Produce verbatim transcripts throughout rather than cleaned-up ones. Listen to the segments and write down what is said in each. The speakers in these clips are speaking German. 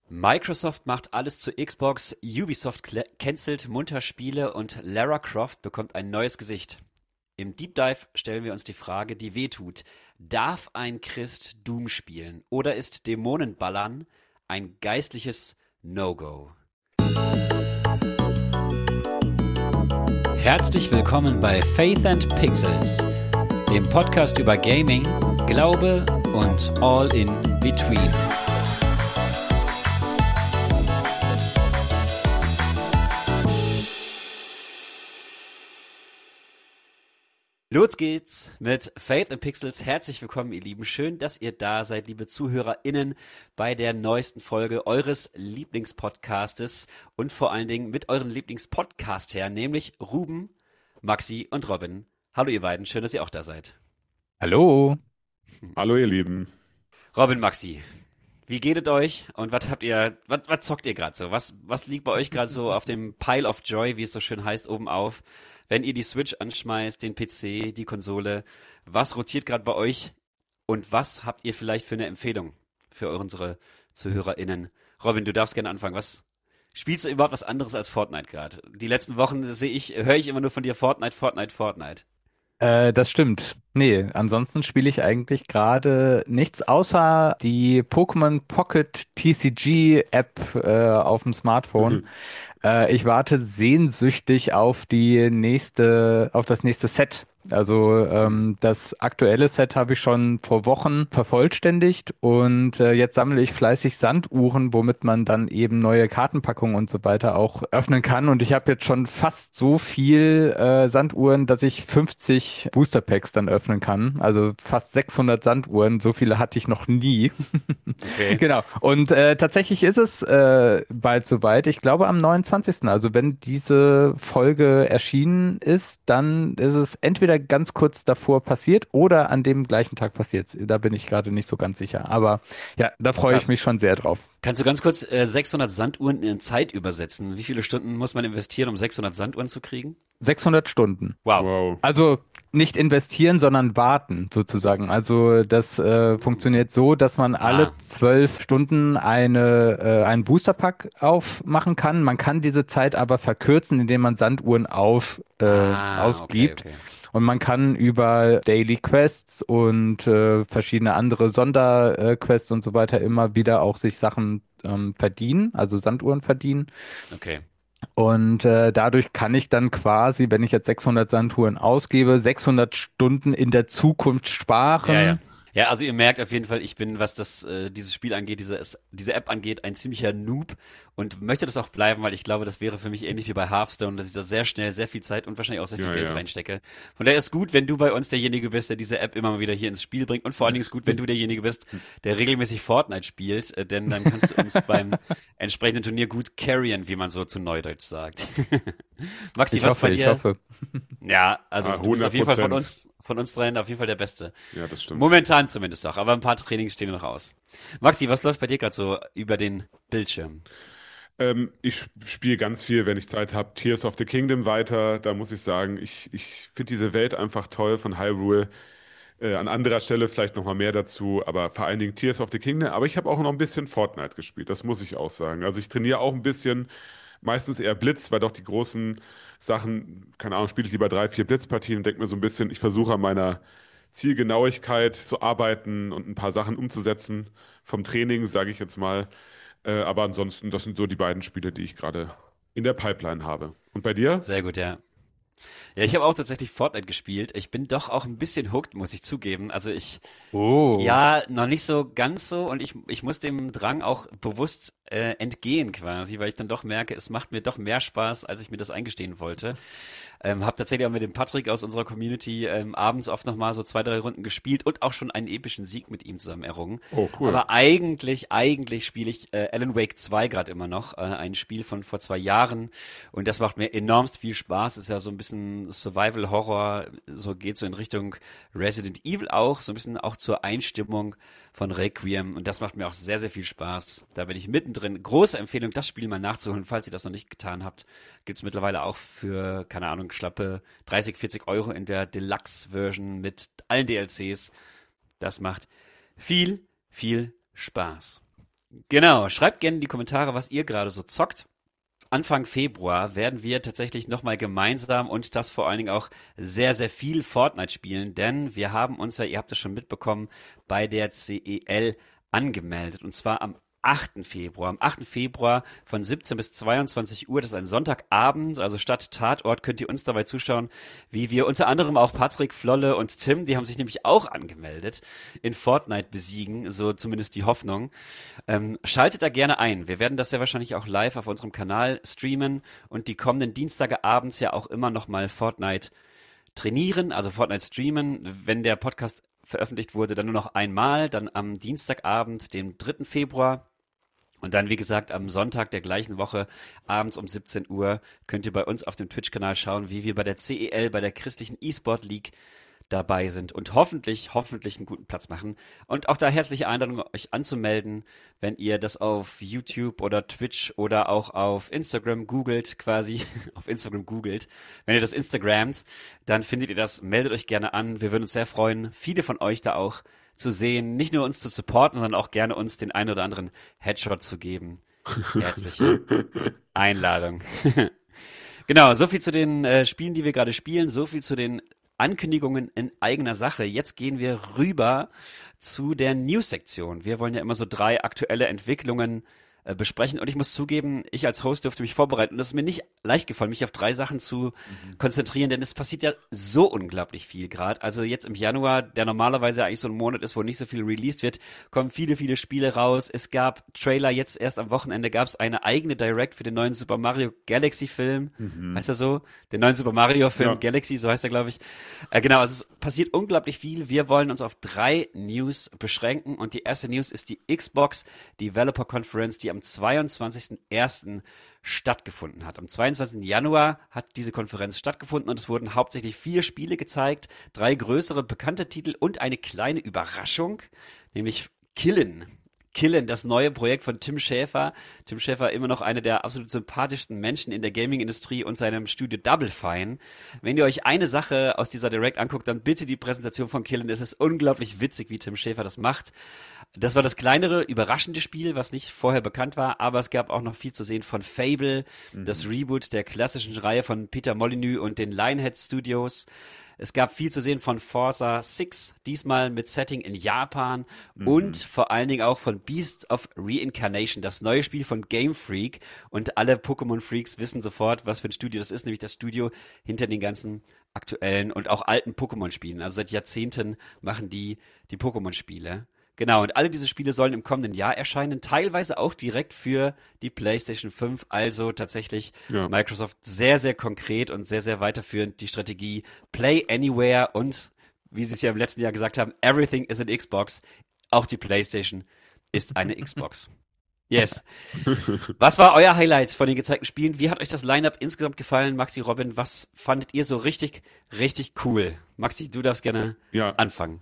Microsoft macht alles zu Xbox, Ubisoft cl- cancelt munter Spiele und Lara Croft bekommt ein neues Gesicht. Im Deep Dive stellen wir uns die Frage, die wehtut. Darf ein Christ Doom spielen oder ist Dämonenballern ein geistliches No-Go? Herzlich willkommen bei Faith and Pixels, dem Podcast über Gaming, Glaube und All in Between. Los geht's mit Faith and Pixels. Herzlich willkommen, ihr Lieben. Schön, dass ihr da seid, liebe ZuhörerInnen, bei der neuesten Folge eures Lieblingspodcastes und vor allen Dingen mit euren Lieblingspodcast-Herren, nämlich Ruben, Maxi und Robin. Hallo ihr beiden, schön, dass ihr auch da seid. Hallo. Hallo ihr Lieben. Robin, Maxi, wie geht es euch und was habt ihr, was, was zockt ihr gerade so? Was, was liegt bei euch gerade so auf dem Pile of Joy, wie es so schön heißt, oben auf? Wenn ihr die Switch anschmeißt, den P C, die Konsole, was rotiert gerade bei euch und was habt ihr vielleicht für eine Empfehlung für unsere ZuhörerInnen? Robin, du darfst gerne anfangen. Was spielst du überhaupt was anderes als Fortnite gerade? Die letzten Wochen sehe ich, höre ich immer nur von dir Fortnite, Fortnite, Fortnite. Äh, das stimmt. Nee, ansonsten spiele ich eigentlich gerade nichts außer die Pokémon Pocket T C G App äh, auf dem Smartphone. Mhm. Äh, ich warte sehnsüchtig auf die nächste, auf das nächste Set. Also ähm, das aktuelle Set habe ich schon vor Wochen vervollständigt und äh, jetzt sammle ich fleißig Sanduhren, womit man dann eben neue Kartenpackungen und so weiter auch öffnen kann. Und ich habe jetzt schon fast so viel äh, Sanduhren, dass ich fünfzig Booster Packs dann öffnen kann. Also fast sechshundert Sanduhren. So viele hatte ich noch nie. Okay. Genau. Und äh, tatsächlich ist es äh, bald soweit. Ich glaube am neunundzwanzigsten. Also wenn diese Folge erschienen ist, dann ist es entweder ganz kurz davor passiert oder an dem gleichen Tag passiert. Da bin ich gerade nicht so ganz sicher. Aber ja, da freue ich Krass. mich schon sehr drauf. Kannst du ganz kurz äh, sechshundert Sanduhren in Zeit übersetzen? Wie viele Stunden muss man investieren, um sechshundert Sanduhren zu kriegen? sechshundert Stunden. Wow. Wow. Also nicht investieren, sondern warten sozusagen. Also das äh, funktioniert so, dass man alle Ah, zwölf Stunden eine, äh, einen Boosterpack aufmachen kann. Man kann diese Zeit aber verkürzen, indem man Sanduhren auf, äh, ah, okay, ausgibt. okay. Und man kann über Daily Quests und äh, verschiedene andere Sonderquests und so weiter immer wieder auch sich Sachen ähm, verdienen, also Sanduhren verdienen. Okay. Und äh, dadurch kann ich dann quasi, wenn ich jetzt sechshundert Sanduhren ausgebe, sechshundert Stunden in der Zukunft Ja, ja. sparen. Ja, also ihr merkt auf jeden Fall, ich bin, was das äh, dieses Spiel angeht, diese, diese App angeht, ein ziemlicher Noob und möchte das auch bleiben, weil ich glaube, das wäre für mich ähnlich wie bei Hearthstone, dass ich da sehr schnell sehr viel Zeit und wahrscheinlich auch sehr viel Ja, Geld ja. reinstecke. Von daher ist gut, wenn du bei uns derjenige bist, der diese App immer mal wieder hier ins Spiel bringt und vor allen Dingen ist gut, wenn du derjenige bist, der regelmäßig Fortnite spielt, äh, denn dann kannst du uns beim entsprechenden Turnier gut carryen, wie man so zu Neudeutsch sagt. Maxi, Ich was hoffe, bei ich dir? hoffe. Ja, also Ah, du bist auf jeden Fall von hundert uns, von uns dreien auf jeden Fall der Beste. Ja, das stimmt. Momentan zumindest auch, aber ein paar Trainings stehen noch aus. Maxi, was läuft bei dir gerade so über den Bildschirm? Ähm, ich spiele ganz viel, wenn ich Zeit habe, Tears of the Kingdom weiter. Da muss ich sagen, ich, ich finde diese Welt einfach toll von Hyrule. Äh, an anderer Stelle vielleicht noch mal mehr dazu, aber vor allen Dingen Tears of the Kingdom. Aber ich habe auch noch ein bisschen Fortnite gespielt, das muss ich auch sagen. Also ich trainiere auch ein bisschen, meistens eher Blitz, weil doch die großen Sachen, keine Ahnung, spiele ich lieber drei, vier Blitzpartien und denke mir so ein bisschen, ich versuche an meiner Zielgenauigkeit zu arbeiten und ein paar Sachen umzusetzen vom Training, sage ich jetzt mal. Äh, aber ansonsten, das sind so die beiden Spiele, die ich gerade in der Pipeline habe. Und bei dir? Sehr gut, ja. Ja, ich habe auch tatsächlich Fortnite gespielt. Ich bin doch auch ein bisschen hooked, muss ich zugeben. Also ich, Oh. ja, noch nicht so ganz so und ich, ich muss dem Drang auch bewusst äh, entgehen quasi, weil ich dann doch merke, es macht mir doch mehr Spaß, als ich mir das eingestehen wollte. Ähm, habe tatsächlich auch mit dem Patrick aus unserer Community ähm, abends oft nochmal so zwei, drei Runden gespielt und auch schon einen epischen Sieg mit ihm zusammen errungen. Oh, cool. Aber eigentlich, eigentlich spiele ich äh, Alan Wake zwei gerade immer noch, äh, ein Spiel von vor zwei Jahren und das macht mir enormst viel Spaß. Ist ja so ein bisschen Survival-Horror, so geht so in Richtung Resident Evil auch, so ein bisschen auch zur Einstimmung von Requiem und das macht mir auch sehr, sehr viel Spaß. Da bin ich mittendrin. Große Empfehlung, das Spiel mal nachzuholen, falls ihr das noch nicht getan habt. Gibt's mittlerweile auch für, keine Ahnung, schlappe dreißig, vierzig Euro in der Deluxe-Version mit allen D L Cs. Das macht viel, viel Spaß. Genau, schreibt gerne in die Kommentare, was ihr gerade so zockt. Anfang Februar werden wir tatsächlich nochmal gemeinsam und das vor allen Dingen auch sehr, sehr viel Fortnite spielen, denn wir haben uns ja, ihr habt es schon mitbekommen, bei der C E L angemeldet und zwar am achten Februar. Am achten Februar von siebzehn bis zweiundzwanzig Uhr, das ist ein Sonntagabend, also statt Tatort könnt ihr uns dabei zuschauen, wie wir unter anderem auch Patrick, Flolle und Tim, die haben sich nämlich auch angemeldet, in Fortnite besiegen, so zumindest die Hoffnung. Ähm, schaltet da gerne ein. Wir werden das ja wahrscheinlich auch live auf unserem Kanal streamen und die kommenden Dienstage abends ja auch immer noch mal Fortnite trainieren, also Fortnite streamen. Wenn der Podcast veröffentlicht wurde, dann nur noch einmal, dann am Dienstagabend, dem dritten Februar. Und dann, wie gesagt, am Sonntag der gleichen Woche, abends um siebzehn Uhr, könnt ihr bei uns auf dem Twitch-Kanal schauen, wie wir bei der C E L, bei der christlichen E-Sport League dabei sind und hoffentlich, hoffentlich einen guten Platz machen. Und auch da herzliche Einladung, euch anzumelden, wenn ihr das auf YouTube oder Twitch oder auch auf Instagram googelt, quasi, auf Instagram googelt. Wenn ihr das Instagramt, dann findet ihr das, meldet euch gerne an. Wir würden uns sehr freuen, viele von euch da auch zu sehen, nicht nur uns zu supporten, sondern auch gerne uns den einen oder anderen Headshot zu geben. Herzliche Einladung. Genau, so viel zu den äh, Spielen, die wir gerade spielen, so viel zu den Ankündigungen in eigener Sache. Jetzt gehen wir rüber zu der News-Sektion. Wir wollen ja immer so drei aktuelle Entwicklungen äh, besprechen und ich muss zugeben, ich als Host durfte mich vorbereiten und es ist mir nicht leicht gefallen, mich auf drei Sachen zu mhm. konzentrieren, denn es passiert ja so unglaublich viel gerade. Also jetzt im Januar, der normalerweise eigentlich so ein Monat ist, wo nicht so viel released wird, kommen viele, viele Spiele raus. Es gab Trailer, jetzt erst am Wochenende gab es eine eigene Direct für den neuen Super Mario Galaxy Film. Mhm. Heißt er so? Den neuen Super Mario Film ja. Galaxy, so heißt er, glaube ich. Äh, genau, also es passiert unglaublich viel. Wir wollen uns auf drei News beschränken und die erste News ist die Xbox Developer Conference, die am zweiundzwanzigsten ersten stattgefunden hat. Am zweiundzwanzigsten Januar hat diese Konferenz stattgefunden und es wurden hauptsächlich vier Spiele gezeigt, drei größere bekannte Titel und eine kleine Überraschung, nämlich Killen. Killen, das neue Projekt von Tim Schafer. Tim Schafer immer noch einer der absolut sympathischsten Menschen in der Gaming-Industrie und seinem Studio Double Fine. Wenn ihr euch eine Sache aus dieser Direct anguckt, dann bitte die Präsentation von Killen. Es ist unglaublich witzig, wie Tim Schafer das macht. Das war das kleinere, überraschende Spiel, was nicht vorher bekannt war, aber es gab auch noch viel zu sehen von Fable, mhm. das Reboot der klassischen Reihe von Peter Molyneux und den Lionhead Studios. Es gab viel zu sehen von Forza six, diesmal mit Setting in Japan mhm. und vor allen Dingen auch von Beasts of Reincarnation, das neue Spiel von Game Freak. Und alle Pokémon-Freaks wissen sofort, was für ein Studio das ist, nämlich das Studio hinter den ganzen aktuellen und auch alten Pokémon-Spielen. Also seit Jahrzehnten machen die die Pokémon-Spiele. Genau, und alle diese Spiele sollen im kommenden Jahr erscheinen, teilweise auch direkt für die PlayStation fünf, also tatsächlich ja. Microsoft sehr, sehr konkret und sehr, sehr weiterführend die Strategie Play Anywhere und, wie sie es ja im letzten Jahr gesagt haben, Everything is an Xbox, auch die PlayStation ist eine Xbox. Yes. Was war euer Highlight von den gezeigten Spielen? Wie hat euch das Lineup insgesamt gefallen? Maxi, Robin, was fandet ihr so richtig, richtig cool? Maxi, du darfst gerne ja. anfangen.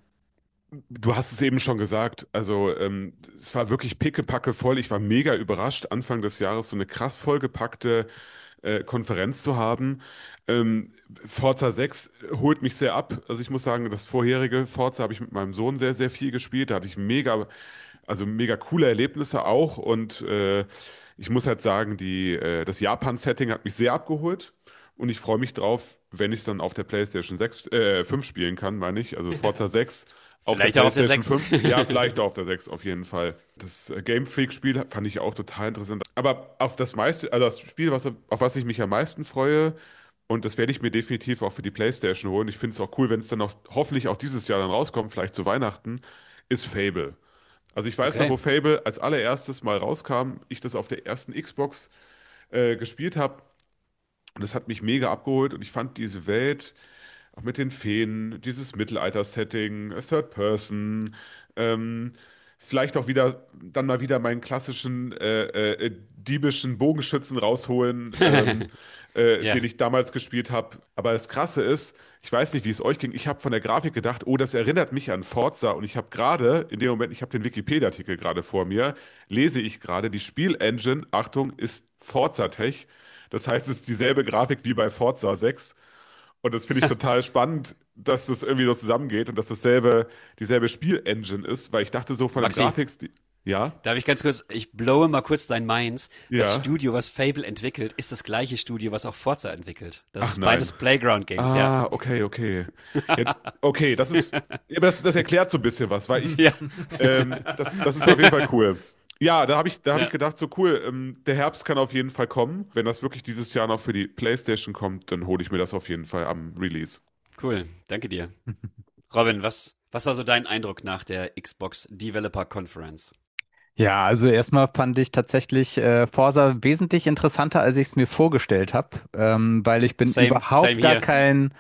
Du hast es eben schon gesagt, also ähm, es war wirklich pickepacke voll. Ich war mega überrascht, Anfang des Jahres so eine krass vollgepackte äh, Konferenz zu haben. Ähm, Forza sechs holt mich sehr ab. Also ich muss sagen, das vorherige Forza habe ich mit meinem Sohn sehr, sehr viel gespielt. Da hatte ich mega, also mega coole Erlebnisse auch. Und äh, ich muss halt sagen, die, äh, das Japan-Setting hat mich sehr abgeholt. Und ich freue mich drauf, wenn ich es dann auf der PlayStation sechs, äh, fünf spielen kann, meine ich. Also Forza sechs. Auf vielleicht der auch auf der sechs. fünf, ja, vielleicht auch auf der sechs, auf jeden Fall. Das äh, Game Freak-Spiel fand ich auch total interessant. Aber auf das meiste, also das Spiel, was, auf was ich mich am meisten freue, und das werde ich mir definitiv auch für die PlayStation holen. Ich finde es auch cool, wenn es dann auch hoffentlich auch dieses Jahr dann rauskommt, vielleicht zu Weihnachten, ist Fable. Also ich weiß Okay. noch, wo Fable als allererstes mal rauskam, ich das auf der ersten Xbox äh, gespielt habe. Und das hat mich mega abgeholt und ich fand diese Welt, auch mit den Feen, dieses Mittelalter-Setting, Third Person, ähm, vielleicht auch wieder, dann mal wieder meinen klassischen äh, äh, diebischen Bogenschützen rausholen, ähm, äh, Ja. den ich damals gespielt habe. Aber das Krasse ist, ich weiß nicht, wie es euch ging, ich habe von der Grafik gedacht, oh, das erinnert mich an Forza und ich habe gerade, in dem Moment, ich habe den Wikipedia-Artikel gerade vor mir, lese ich gerade, die Spielengine, Achtung, ist Forza Tech. Das heißt, es ist dieselbe Grafik wie bei Forza sechs. Und das finde ich total spannend, dass das irgendwie so zusammengeht und dass dasselbe, dieselbe Spielengine ist, weil ich dachte so von Maxi, der Grafik. Ja? Darf ich ganz kurz, ich blowe mal kurz dein Mind. Das Ja. Studio, was Fable entwickelt, ist das gleiche Studio, was auch Forza entwickelt. Das Ach ist nein. beides Playground Games, ja. Ah, okay, okay. Ja, okay, das ist, ja, aber das, das erklärt so ein bisschen was, weil ich, Ja, ähm, das, das ist auf jeden Fall cool. Ja, da habe ich, da hab Ja. ich gedacht, so cool, ähm, der Herbst kann auf jeden Fall kommen. Wenn das wirklich dieses Jahr noch für die PlayStation kommt, dann hole ich mir das auf jeden Fall am Release. cool. Danke dir. Robin, was, was war so dein Eindruck nach der Xbox Developer Conference? Ja, also erstmal fand ich tatsächlich äh, Forza wesentlich interessanter, als ich es mir vorgestellt habe, ähm, weil ich bin Same, überhaupt same gar hier. kein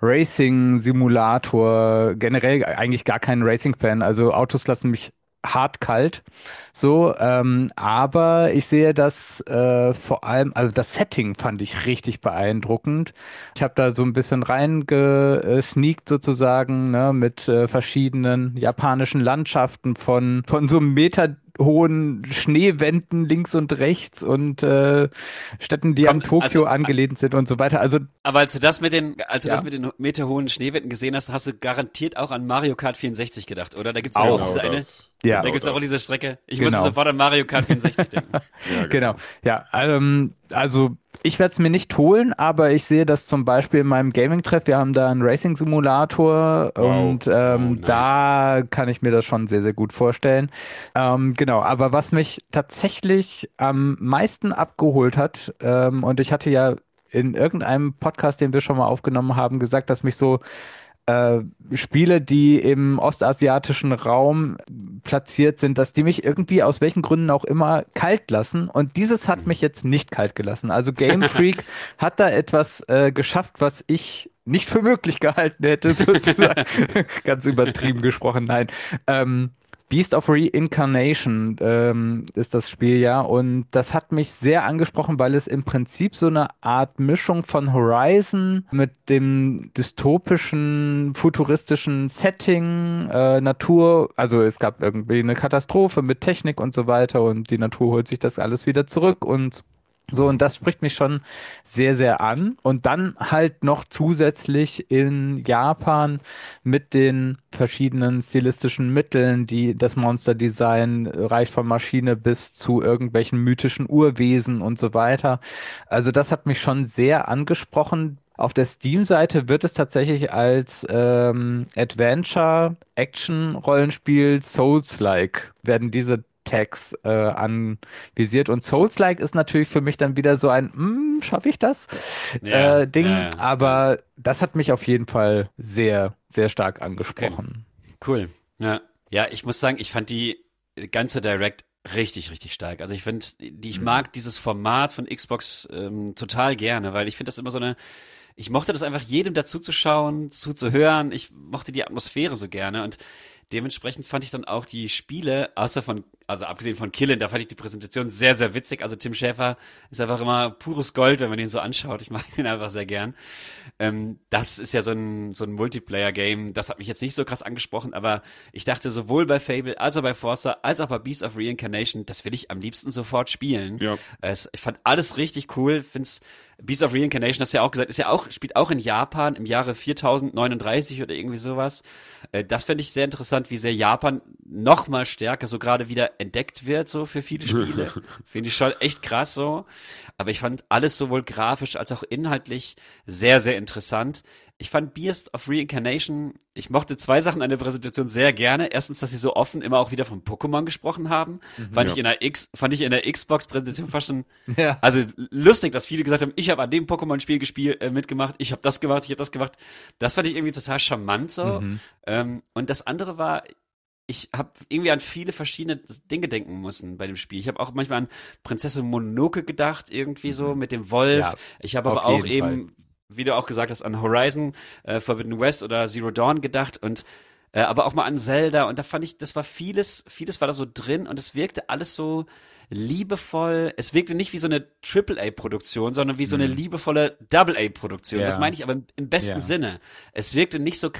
Racing-Simulator, generell eigentlich gar kein Racing-Fan. Also Autos lassen mich hart kalt, so, ähm, aber ich sehe das äh, vor allem, also das Setting fand ich richtig beeindruckend. Ich habe da so ein bisschen reingesneakt sozusagen, ne, mit äh, verschiedenen japanischen Landschaften von, von so einem Meter hohen Schneewänden links und rechts und äh, Städten, die Komm, an Tokio also, angelehnt sind und so weiter. Also aber als du das mit den, als du ja, das mit den meterhohen Schneewetten gesehen hast, hast du garantiert auch an Mario Kart vierundsechzig gedacht, oder? Da gibt's ja auch auch, Genau diese eine, das. ja, da Genau gibt's auch das. diese Strecke. Ich musste genau. sofort an Mario Kart vierundsechzig denken. Ja, Genau, genau. ja, ähm, also ich werde es mir nicht holen, aber ich sehe das zum Beispiel in meinem Gaming-Treff. Wir haben da einen Racing-Simulator Wow. und Oh, ähm, nice. da kann ich mir das schon sehr, sehr gut vorstellen. Ähm, genau, aber was mich tatsächlich am meisten abgeholt hat, ähm, und ich hatte ja in irgendeinem Podcast, den wir schon mal aufgenommen haben, gesagt, dass mich so äh, Spiele, die im ostasiatischen Raum platziert sind, dass die mich irgendwie aus welchen Gründen auch immer kalt lassen. Und dieses hat mich jetzt nicht kalt gelassen. Also Game Freak hat da etwas äh, geschafft, was ich nicht für möglich gehalten hätte, sozusagen. Ganz übertrieben gesprochen, nein. Ähm, Beast of Reincarnation ähm, ist das Spiel ja und das hat mich sehr angesprochen, weil es im Prinzip so eine Art Mischung von Horizon mit dem dystopischen, futuristischen Setting, äh, Natur, also es gab irgendwie eine Katastrophe mit Technik und so weiter und die Natur holt sich das alles wieder zurück und so, und das spricht mich schon sehr, sehr an. Und dann halt noch zusätzlich in Japan mit den verschiedenen stilistischen Mitteln, die das Monster-Design reicht von Maschine bis zu irgendwelchen mythischen Urwesen und so weiter. Also das hat mich schon sehr angesprochen. Auf der Steam-Seite wird es tatsächlich als ähm, Adventure, Action, Rollenspiel, Souls-like werden diese Tags äh, anvisiert. Und Souls-like ist natürlich für mich dann wieder so ein, hm, schaffe ich das? Ja, Äh, Ding. ja, ja, ja. Aber das hat mich auf jeden Fall sehr, sehr stark Okay, angesprochen. cool. Ja, ja, ich muss sagen, ich fand die ganze Direct richtig, richtig stark. Also ich finde, die, ich Mhm. mag dieses Format von Xbox ähm, total gerne, weil ich finde das immer so eine, ich mochte das einfach jedem dazu zu schauen, zuzuhören. Ich mochte die Atmosphäre so gerne und dementsprechend fand ich dann auch die Spiele, außer von, also abgesehen von Killen, da fand ich die Präsentation sehr, sehr witzig. Also Tim Schafer ist einfach immer pures Gold, wenn man den so anschaut. Ich mag ihn einfach sehr gern. Ähm, das ist ja so ein, so ein Multiplayer-Game. Das hat mich jetzt nicht so krass angesprochen, aber ich dachte sowohl bei Fable als auch bei Forza als auch bei Beast of Reincarnation, das will ich am liebsten sofort spielen. Ja. Es, ich fand alles richtig cool. Find's Beast of Reincarnation, hast du ja auch gesagt, ist ja auch, spielt auch in Japan im Jahre viertausendneununddreißig oder irgendwie sowas. Äh, das fände ich sehr interessant, wie sehr Japan noch mal stärker so gerade wieder entdeckt wird, so für viele Spiele. Finde ich schon echt krass so. Aber ich fand alles sowohl grafisch als auch inhaltlich sehr, sehr interessant. Ich fand Beast of Reincarnation, ich mochte zwei Sachen an der Präsentation sehr gerne. Erstens, dass sie so offen immer auch wieder von Pokémon gesprochen haben. Fand Ja. ich in der X, fand ich in der Xbox-Präsentation fast schon, Ja. also lustig, dass viele gesagt haben, ich habe an dem Pokémon-Spiel gespielt, äh, mitgemacht, ich habe das gemacht, ich habe das gemacht. Das fand ich irgendwie total charmant so. Mhm. Ähm, und das andere war, ich habe irgendwie an viele verschiedene Dinge denken müssen bei dem Spiel. Ich habe auch manchmal an Prinzessin Mononoke gedacht, irgendwie so mit dem Wolf. Ja, Ich habe auf aber auch jeden eben, wie du auch gesagt hast, an Horizon, äh, Forbidden West oder Zero Dawn gedacht und äh, aber auch mal an Zelda. Und da fand ich, das war vieles, vieles war da so drin und es wirkte alles so liebevoll. Es wirkte nicht wie so eine Triple A-Produktion, sondern wie so eine Mhm. liebevolle Double A-Produktion. Das Ja. meine ich aber im, im besten Ja. Sinne. Es wirkte nicht so krass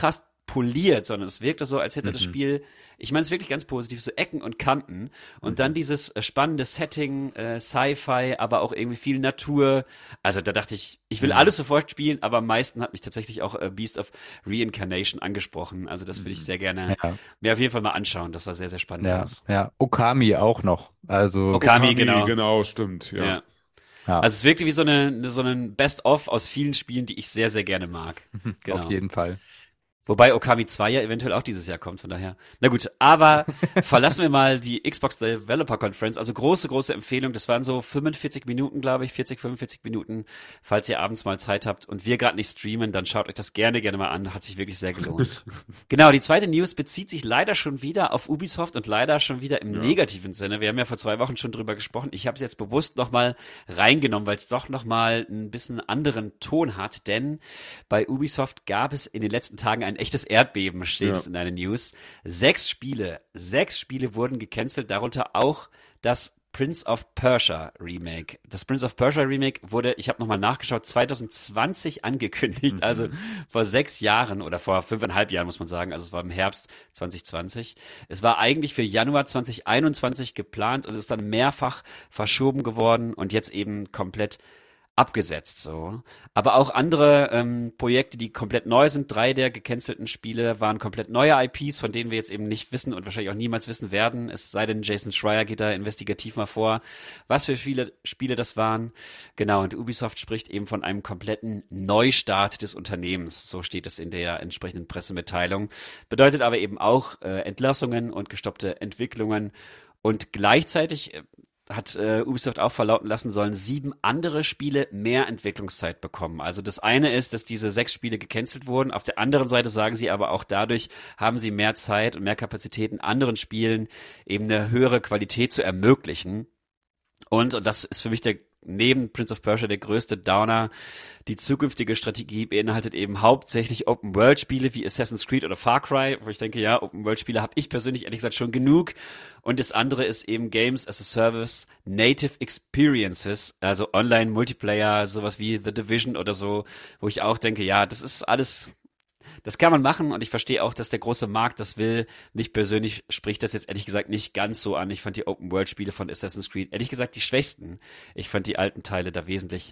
poliert, sondern es wirkte so, als hätte das Mhm. Spiel, ich meine es wirklich ganz positiv, so Ecken und Kanten und dann dieses äh, spannende Setting, äh, Sci-Fi, aber auch irgendwie viel Natur. Also da dachte ich, ich will Mhm. alles sofort spielen, aber am meisten hat mich tatsächlich auch äh, Beast of Reincarnation angesprochen. Also das würde ich sehr gerne Ja, mir auf jeden Fall mal anschauen. Das sah sehr, sehr spannend ja, aus. ja. Okami auch noch. Also, Okami, Okami, genau. genau, stimmt, ja. Ja. ja, Also es wirkte wie so eine, so ein Best-of aus vielen Spielen, die ich sehr, sehr gerne mag. auf Genau. jeden Fall. Wobei Okami zwei ja eventuell auch dieses Jahr kommt, von daher. Na gut, aber verlassen wir mal die Xbox Developer Conference. Also große, große Empfehlung. Das waren so fünfundvierzig Minuten, glaube ich, vierzig, fünfundvierzig Minuten. Falls ihr abends mal Zeit habt und wir gerade nicht streamen, dann schaut euch das gerne, gerne mal an. Hat sich wirklich sehr gelohnt. Genau, die zweite News bezieht sich leider schon wieder auf Ubisoft und leider schon wieder im Ja. negativen Sinne. Wir haben ja vor zwei Wochen schon drüber gesprochen. Ich habe es jetzt bewusst nochmal reingenommen, weil es doch nochmal ein bisschen anderen Ton hat. Denn bei Ubisoft gab es in den letzten Tagen ein echtes Erdbeben, steht Ja. es in einer News. Sechs Spiele, sechs Spiele wurden gecancelt, darunter auch das Prince of Persia Remake. Das Prince of Persia Remake wurde, ich habe nochmal nachgeschaut, zwanzig zwanzig angekündigt, also vor sechs Jahren oder vor fünfeinhalb Jahren muss man sagen, also es war im Herbst zwanzig zwanzig. Es war eigentlich für Januar zwanzig einundzwanzig geplant und ist dann mehrfach verschoben geworden und jetzt eben komplett abgesetzt so. Aber auch andere ähm, Projekte, die komplett neu sind, drei der gecancelten Spiele waren komplett neue I Ps, von denen wir jetzt eben nicht wissen und wahrscheinlich auch niemals wissen werden, es sei denn, Jason Schreier geht da investigativ mal vor, was für viele Spiele das waren. Genau, und Ubisoft spricht eben von einem kompletten Neustart des Unternehmens, so steht es in der entsprechenden Pressemitteilung. Bedeutet aber eben auch äh, Entlassungen und gestoppte Entwicklungen und gleichzeitig äh, hat äh, Ubisoft auch verlauten lassen, sollen sieben andere Spiele mehr Entwicklungszeit bekommen. Also das eine ist, dass diese sechs Spiele gecancelt wurden. Auf der anderen Seite sagen sie aber auch dadurch haben sie mehr Zeit und mehr Kapazitäten, anderen Spielen eben eine höhere Qualität zu ermöglichen. Und, und das ist für mich der neben Prince of Persia der größte Downer. Die zukünftige Strategie beinhaltet eben hauptsächlich Open-World-Spiele wie Assassin's Creed oder Far Cry, wo ich denke, ja, Open-World-Spiele habe ich persönlich ehrlich gesagt schon genug. Und das andere ist eben Games as a Service, Native Experiences, also Online-Multiplayer, sowas wie The Division oder so, wo ich auch denke, ja, das ist alles... Das kann man machen und ich verstehe auch, dass der große Markt das will. Mich persönlich spricht das jetzt ehrlich gesagt nicht ganz so an. Ich fand die Open-World-Spiele von Assassin's Creed ehrlich gesagt die schwächsten. Ich fand die alten Teile da wesentlich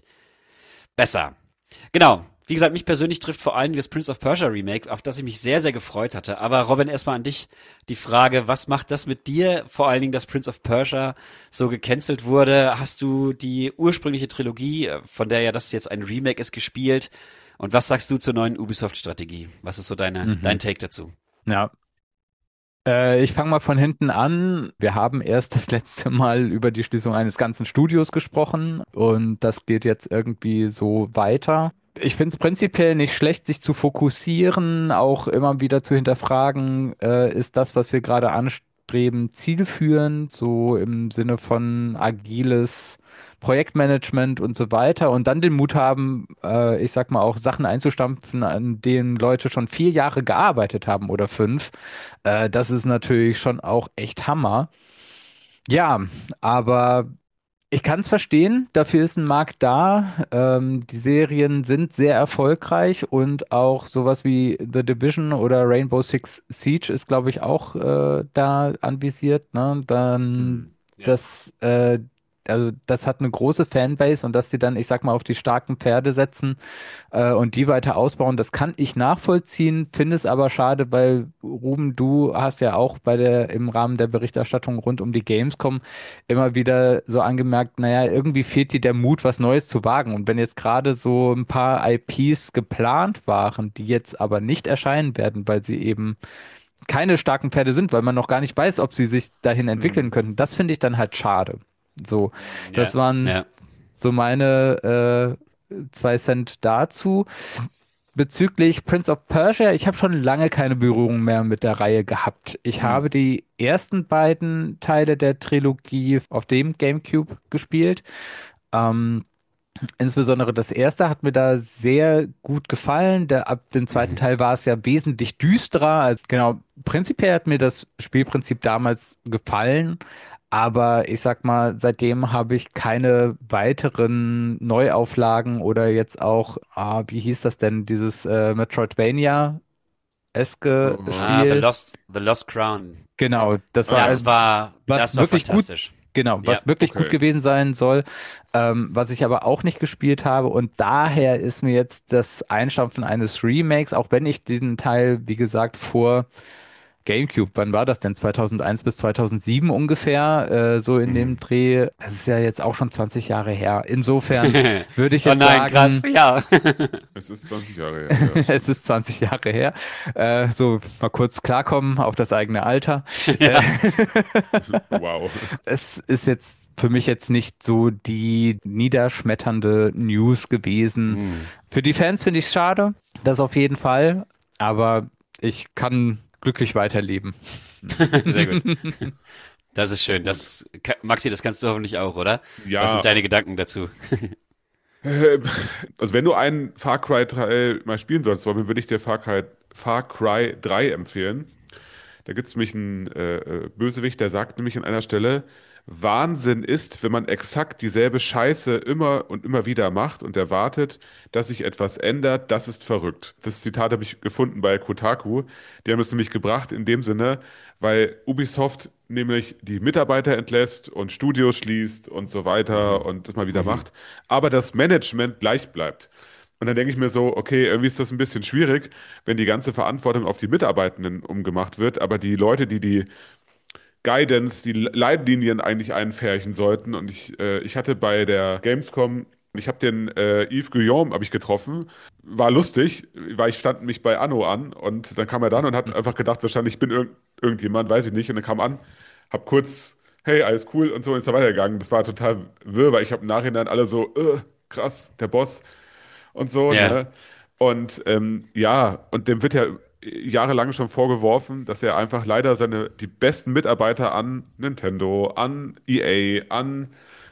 besser. Genau. Wie gesagt, mich persönlich trifft vor allem das Prince of Persia Remake, auf das ich mich sehr, sehr gefreut hatte. Aber Robin, erstmal an dich die Frage, was macht das mit dir, vor allen Dingen, dass Prince of Persia so gecancelt wurde? Hast du die ursprüngliche Trilogie, von der ja das jetzt ein Remake ist, gespielt? Und was sagst du zur neuen Ubisoft-Strategie? Was ist so deine, Mhm. dein Take dazu? Ja. Äh, ich fange mal von hinten an. Wir haben erst das letzte Mal über die Schließung eines ganzen Studios gesprochen und das geht jetzt irgendwie so weiter. Ich finde es prinzipiell nicht schlecht, sich zu fokussieren, auch immer wieder zu hinterfragen, äh, ist das, was wir gerade anstreben, zielführend, so im Sinne von agiles Projektmanagement und so weiter und dann den Mut haben, äh, ich sag mal auch Sachen einzustampfen, an denen Leute schon vier Jahre gearbeitet haben oder fünf. Äh, das ist natürlich schon auch echt Hammer. Ja, aber ich kann es verstehen, dafür ist ein Markt da. Ähm, die Serien sind sehr erfolgreich und auch sowas wie The Division oder Rainbow Six Siege ist, glaube ich, auch äh, da anvisiert. Ne? Dann Ja. das, äh, also das hat eine große Fanbase und dass sie dann, ich sag mal, auf die starken Pferde setzen äh, und die weiter ausbauen, das kann ich nachvollziehen, finde es aber schade, weil Ruben, du hast ja auch bei der im Rahmen der Berichterstattung rund um die Gamescom immer wieder so angemerkt, naja, irgendwie fehlt dir der Mut, was Neues zu wagen. Und wenn jetzt gerade so ein paar I Ps geplant waren, die jetzt aber nicht erscheinen werden, weil sie eben keine starken Pferde sind, weil man noch gar nicht weiß, ob sie sich dahin entwickeln Mhm. könnten, das finde ich dann halt schade. So, das Ja, waren ja. so meine äh, zwei Cent dazu. Bezüglich Prince of Persia, ich habe schon lange keine Berührung mehr mit der Reihe gehabt. Ich Hm. habe die ersten beiden Teile der Trilogie auf dem GameCube gespielt. Ähm, insbesondere das erste hat mir da sehr gut gefallen. Der, ab dem zweiten Teil war es ja wesentlich düsterer. Also, genau, prinzipiell hat mir das Spielprinzip damals gefallen. Aber ich sag mal, seitdem habe ich keine weiteren Neuauflagen oder jetzt auch, ah, wie hieß das denn, dieses äh, Metroidvania? Souls-eske Oh. Ah, The Spiel. Lost, The Lost Crown. Genau, das war Das also war, was das war wirklich gut, fantastisch. genau, was Ja. wirklich Okay. gut gewesen sein soll, ähm, was ich aber auch nicht gespielt habe. Und daher ist mir jetzt das Einstampfen eines Remakes, auch wenn ich diesen Teil, wie gesagt, vor GameCube, wann war das denn? zweitausendeins bis zweitausendsieben ungefähr, äh, so in dem Mhm. Dreh. Das ist ja jetzt auch schon zwanzig Jahre her. Insofern würde ich Oh jetzt nein, krass, sagen, ja. Es ist zwanzig Jahre her. Ja, es stimmt. ist zwanzig Jahre her. Äh, so mal kurz klarkommen auf das eigene Alter. Ja. Wow. Es ist jetzt für mich jetzt nicht so die niederschmetternde News gewesen. Mhm. Für die Fans finde ich es schade, das auf jeden Fall. Aber ich kann glücklich weiterleben. Sehr gut. Das ist schön. Das, ka- Maxi, das kannst du hoffentlich auch, oder? Was Ja, sind deine Gedanken dazu? äh, also wenn du einen Far Cry drei mal spielen sollst, Robin, würde ich dir Far Cry, Far Cry drei empfehlen. Da gibt es nämlich einen äh, äh, Bösewicht, der sagt nämlich an einer Stelle, Wahnsinn ist, wenn man exakt dieselbe Scheiße immer und immer wieder macht und erwartet, dass sich etwas ändert, das ist verrückt. Das Zitat habe ich gefunden bei Kotaku. Die haben es nämlich gebracht in dem Sinne, weil Ubisoft nämlich die Mitarbeiter entlässt und Studios schließt und so weiter und das mal wieder macht, aber das Management gleich bleibt. Und dann denke ich mir so, okay, irgendwie ist das ein bisschen schwierig, wenn die ganze Verantwortung auf die Mitarbeitenden umgemacht wird, aber die Leute, die die Guidance, die Leitlinien eigentlich einfärchen sollten. Und ich, äh, ich hatte bei der Gamescom, ich habe den äh, Yves Guillaume habe ich getroffen, war lustig, weil ich stand mich bei Anno an und dann kam er dann und hat einfach gedacht, wahrscheinlich ich bin irgend, irgendjemand, weiß ich nicht. Und dann kam an, hab kurz, hey, alles cool und so und ist da weitergegangen. Das war total wirr, weil ich habe im Nachhinein alle so, äh, krass, der Boss und so, Ja. ne? Und ähm, ja, und dem wird ja jahrelang schon vorgeworfen, dass er einfach leider seine die besten Mitarbeiter an Nintendo, an E A, an,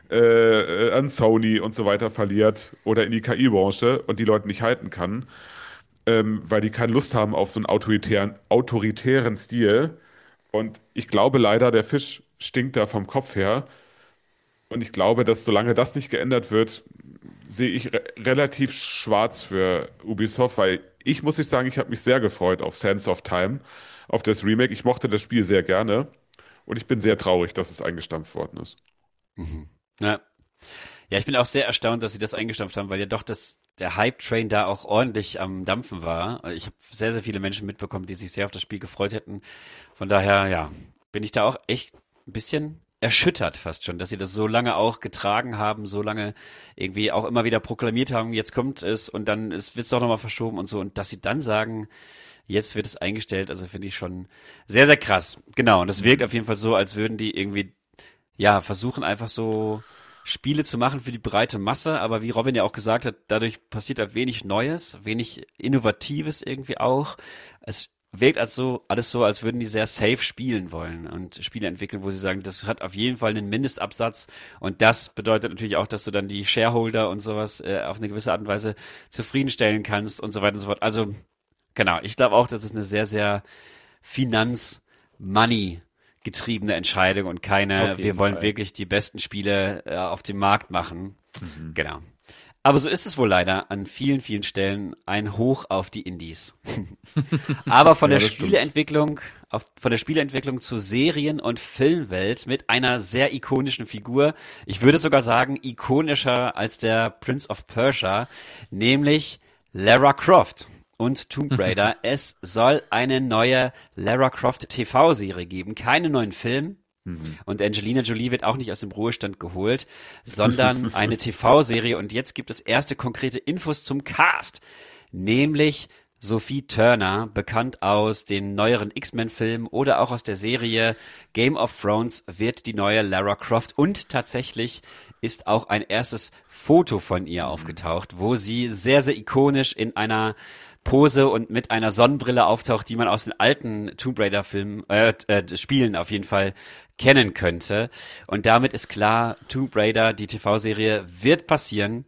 äh, an Sony und so weiter verliert oder in die K I-Branche und die Leute nicht halten kann, ähm, weil die keine Lust haben auf so einen autoritären, autoritären Stil. Und ich glaube leider, der Fisch stinkt da vom Kopf her. Und ich glaube, dass solange das nicht geändert wird, sehe ich re relativ schwarz für Ubisoft, weil ich muss nicht sagen, ich habe mich sehr gefreut auf Sands of Time, auf das Remake. Ich mochte das Spiel sehr gerne und ich bin sehr traurig, dass es eingestampft worden ist. Mhm. Ja. Ja, ich bin auch sehr erstaunt, dass sie das eingestampft haben, weil ja doch das, der Hype-Train da auch ordentlich am Dampfen war. Ich habe sehr, sehr viele Menschen mitbekommen, die sich sehr auf das Spiel gefreut hätten. Von daher, ja, bin ich da auch echt ein bisschen erschüttert fast schon, dass sie das so lange auch getragen haben, so lange irgendwie auch immer wieder proklamiert haben, jetzt kommt es und dann wird es doch nochmal verschoben und so. Und dass sie dann sagen, jetzt wird es eingestellt, also finde ich schon sehr, sehr krass. Genau, und es wirkt auf jeden Fall so, als würden die irgendwie, ja, versuchen einfach so Spiele zu machen für die breite Masse, aber wie Robin ja auch gesagt hat, dadurch passiert halt wenig Neues, wenig Innovatives irgendwie auch. Es wirkt als so, alles so, als würden die sehr safe spielen wollen und Spiele entwickeln, wo sie sagen, das hat auf jeden Fall einen Mindestabsatz und das bedeutet natürlich auch, dass du dann die Shareholder und sowas äh, auf eine gewisse Art und Weise zufriedenstellen kannst und so weiter und so fort. Also, genau, ich glaube auch, das ist eine sehr, sehr Finanz-Money- getriebene Entscheidung und keine, Auf jeden wir wollen Fall. wirklich die besten Spiele äh, auf dem Markt machen. Mhm. Genau. Aber so ist es wohl leider an vielen, vielen Stellen ein Hoch auf die Indies. Aber von Ja, der das stimmt. Spieleentwicklung, auf, von der Spieleentwicklung zur Serien- und Filmwelt mit einer sehr ikonischen Figur. Ich würde sogar sagen, ikonischer als der Prince of Persia, nämlich Lara Croft und Tomb Raider. Es soll eine neue Lara Croft T V-Serie geben, keine neuen Film. Mhm. Und Angelina Jolie wird auch nicht aus dem Ruhestand geholt, sondern eine T V-Serie. Und jetzt gibt es erste konkrete Infos zum Cast, nämlich Sophie Turner, bekannt aus den neueren X-Men-Filmen oder auch aus der Serie Game of Thrones, wird die neue Lara Croft. Und tatsächlich ist auch ein erstes Foto von ihr aufgetaucht, wo sie sehr, sehr ikonisch in einer Pose und mit einer Sonnenbrille auftaucht, die man aus den alten Tomb Raider Filmen, äh, äh, Spielen auf jeden Fall kennen könnte. Und damit ist klar, Tomb Raider, die T V-Serie, wird passieren.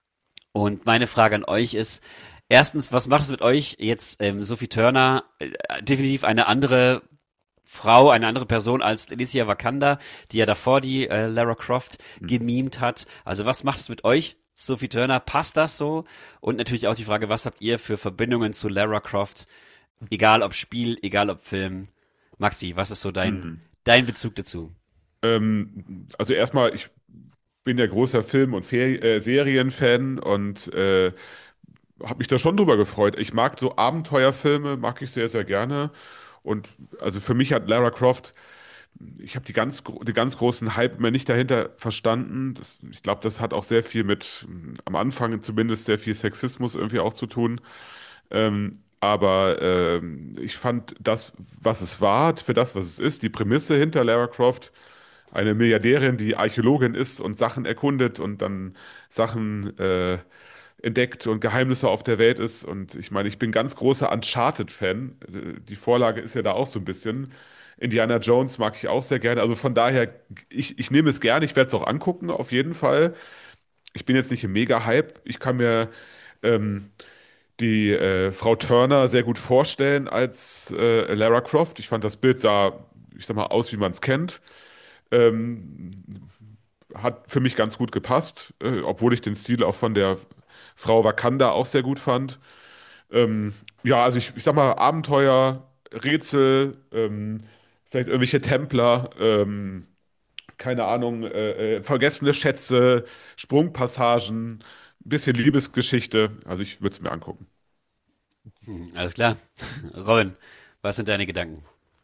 Und meine Frage an euch ist, erstens, was macht es mit euch jetzt, ähm, Sophie Turner, äh, definitiv eine andere Frau, eine andere Person als Alicia Vikander, die ja davor die äh, Lara Croft gemimt hat. Also was macht es mit euch, Sophie Turner? Passt das so? Und natürlich auch die Frage, was habt ihr für Verbindungen zu Lara Croft? Egal ob Spiel, egal ob Film. Maxi, was ist so dein, Mhm. dein Bezug dazu? Ähm, also erstmal, ich bin ja großer Film- und Fer äh, Serienfan und äh, habe mich da schon drüber gefreut. Ich mag so Abenteuerfilme, mag ich sehr, sehr gerne. Und also für mich hat Lara Croft, ich habe die ganz, gro- die ganz großen Hype mir nicht dahinter verstanden. Das, ich glaube, das hat auch sehr viel mit, mh, am Anfang zumindest sehr viel Sexismus irgendwie auch zu tun. Ähm, aber ähm, ich fand das, was es war, für das, was es ist, die Prämisse hinter Lara Croft, eine Milliardärin, die Archäologin ist und Sachen erkundet und dann Sachen äh, entdeckt und Geheimnisse auf der Welt ist. Und ich meine, ich bin ganz großer Uncharted-Fan. Äh, Die Vorlage ist ja da auch so ein bisschen. Indiana Jones mag ich auch sehr gerne. Also von daher, ich, ich nehme es gerne, ich werde es auch angucken, auf jeden Fall. Ich bin jetzt nicht im Mega-Hype. Ich kann mir ähm, die äh, Frau Turner sehr gut vorstellen als äh, Lara Croft. Ich fand, das Bild sah, ich sag mal, aus, wie man es kennt. Ähm, Hat für mich ganz gut gepasst, äh, obwohl ich den Stil auch von der Frau Wakanda auch sehr gut fand. Ähm, ja, also ich, ich sag mal, Abenteuer, Rätsel, ähm, vielleicht irgendwelche Templer, ähm, keine Ahnung, äh, äh, vergessene Schätze, Sprungpassagen, ein bisschen Liebesgeschichte. Also ich würde es mir angucken. Hm, alles klar. Robin, was sind deine Gedanken?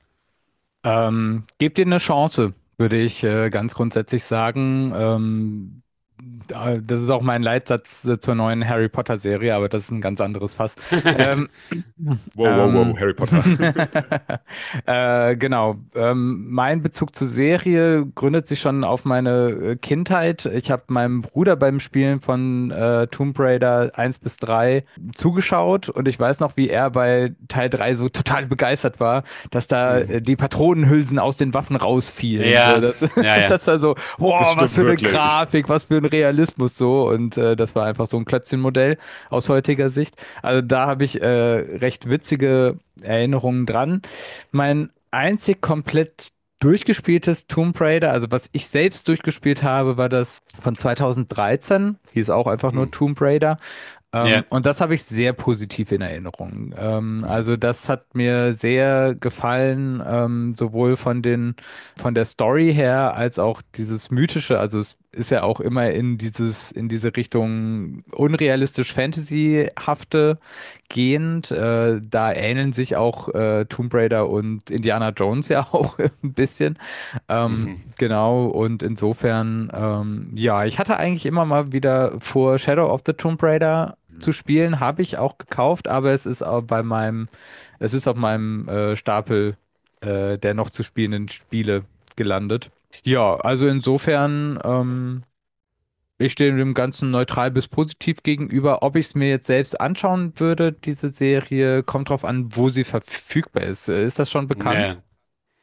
Ähm, gebt ihr eine Chance, würde ich äh, ganz grundsätzlich sagen. Ähm, da- das ist auch mein Leitsatz äh, zur neuen Harry Potter Serie, aber das ist ein ganz anderes Fass. Ähm, Wow, wow, wow, ähm, Harry Potter. äh, genau. Ähm, mein Bezug zur Serie gründet sich schon auf meine äh, Kindheit. Ich habe meinem Bruder beim Spielen von äh, Tomb Raider eins bis drei zugeschaut und ich weiß noch, wie er bei Teil drei so total begeistert war, dass da äh, die Patronenhülsen aus den Waffen rausfielen. So, Ja, das, ja, ja. das war so, Das wow, was stimmt für eine wirklich. Grafik, was für ein Realismus so. Und äh, das war einfach so ein Klötzchenmodell aus heutiger Sicht. Also da habe ich äh, recht witzige Erinnerungen dran. Mein einzig komplett durchgespieltes Tomb Raider, also was ich selbst durchgespielt habe, war das von zweitausenddreizehn, hieß auch einfach nur Hm. Tomb Raider. Ja. Ähm, und das habe ich sehr positiv in Erinnerung. Ähm, also das hat mir sehr gefallen, ähm, sowohl von den, von der Story her als auch dieses mythische. Also es ist ja auch immer in dieses, in diese Richtung unrealistisch Fantasyhafte gehend. Äh, da ähneln sich auch äh, Tomb Raider und Indiana Jones ja auch ein bisschen. Ähm, Mhm. genau, und insofern, ähm, ja, ich hatte eigentlich immer mal wieder vor, Shadow of the Tomb Raider zu spielen, habe ich auch gekauft, aber es ist auch bei meinem, es ist auf meinem äh, Stapel äh, der noch zu spielenden Spiele gelandet. Ja, also insofern, ähm, ich stehe dem Ganzen neutral bis positiv gegenüber. Ob ich es mir jetzt selbst anschauen würde, diese Serie, kommt drauf an, wo sie verfügbar ist. Äh, Ist das schon bekannt? Ja.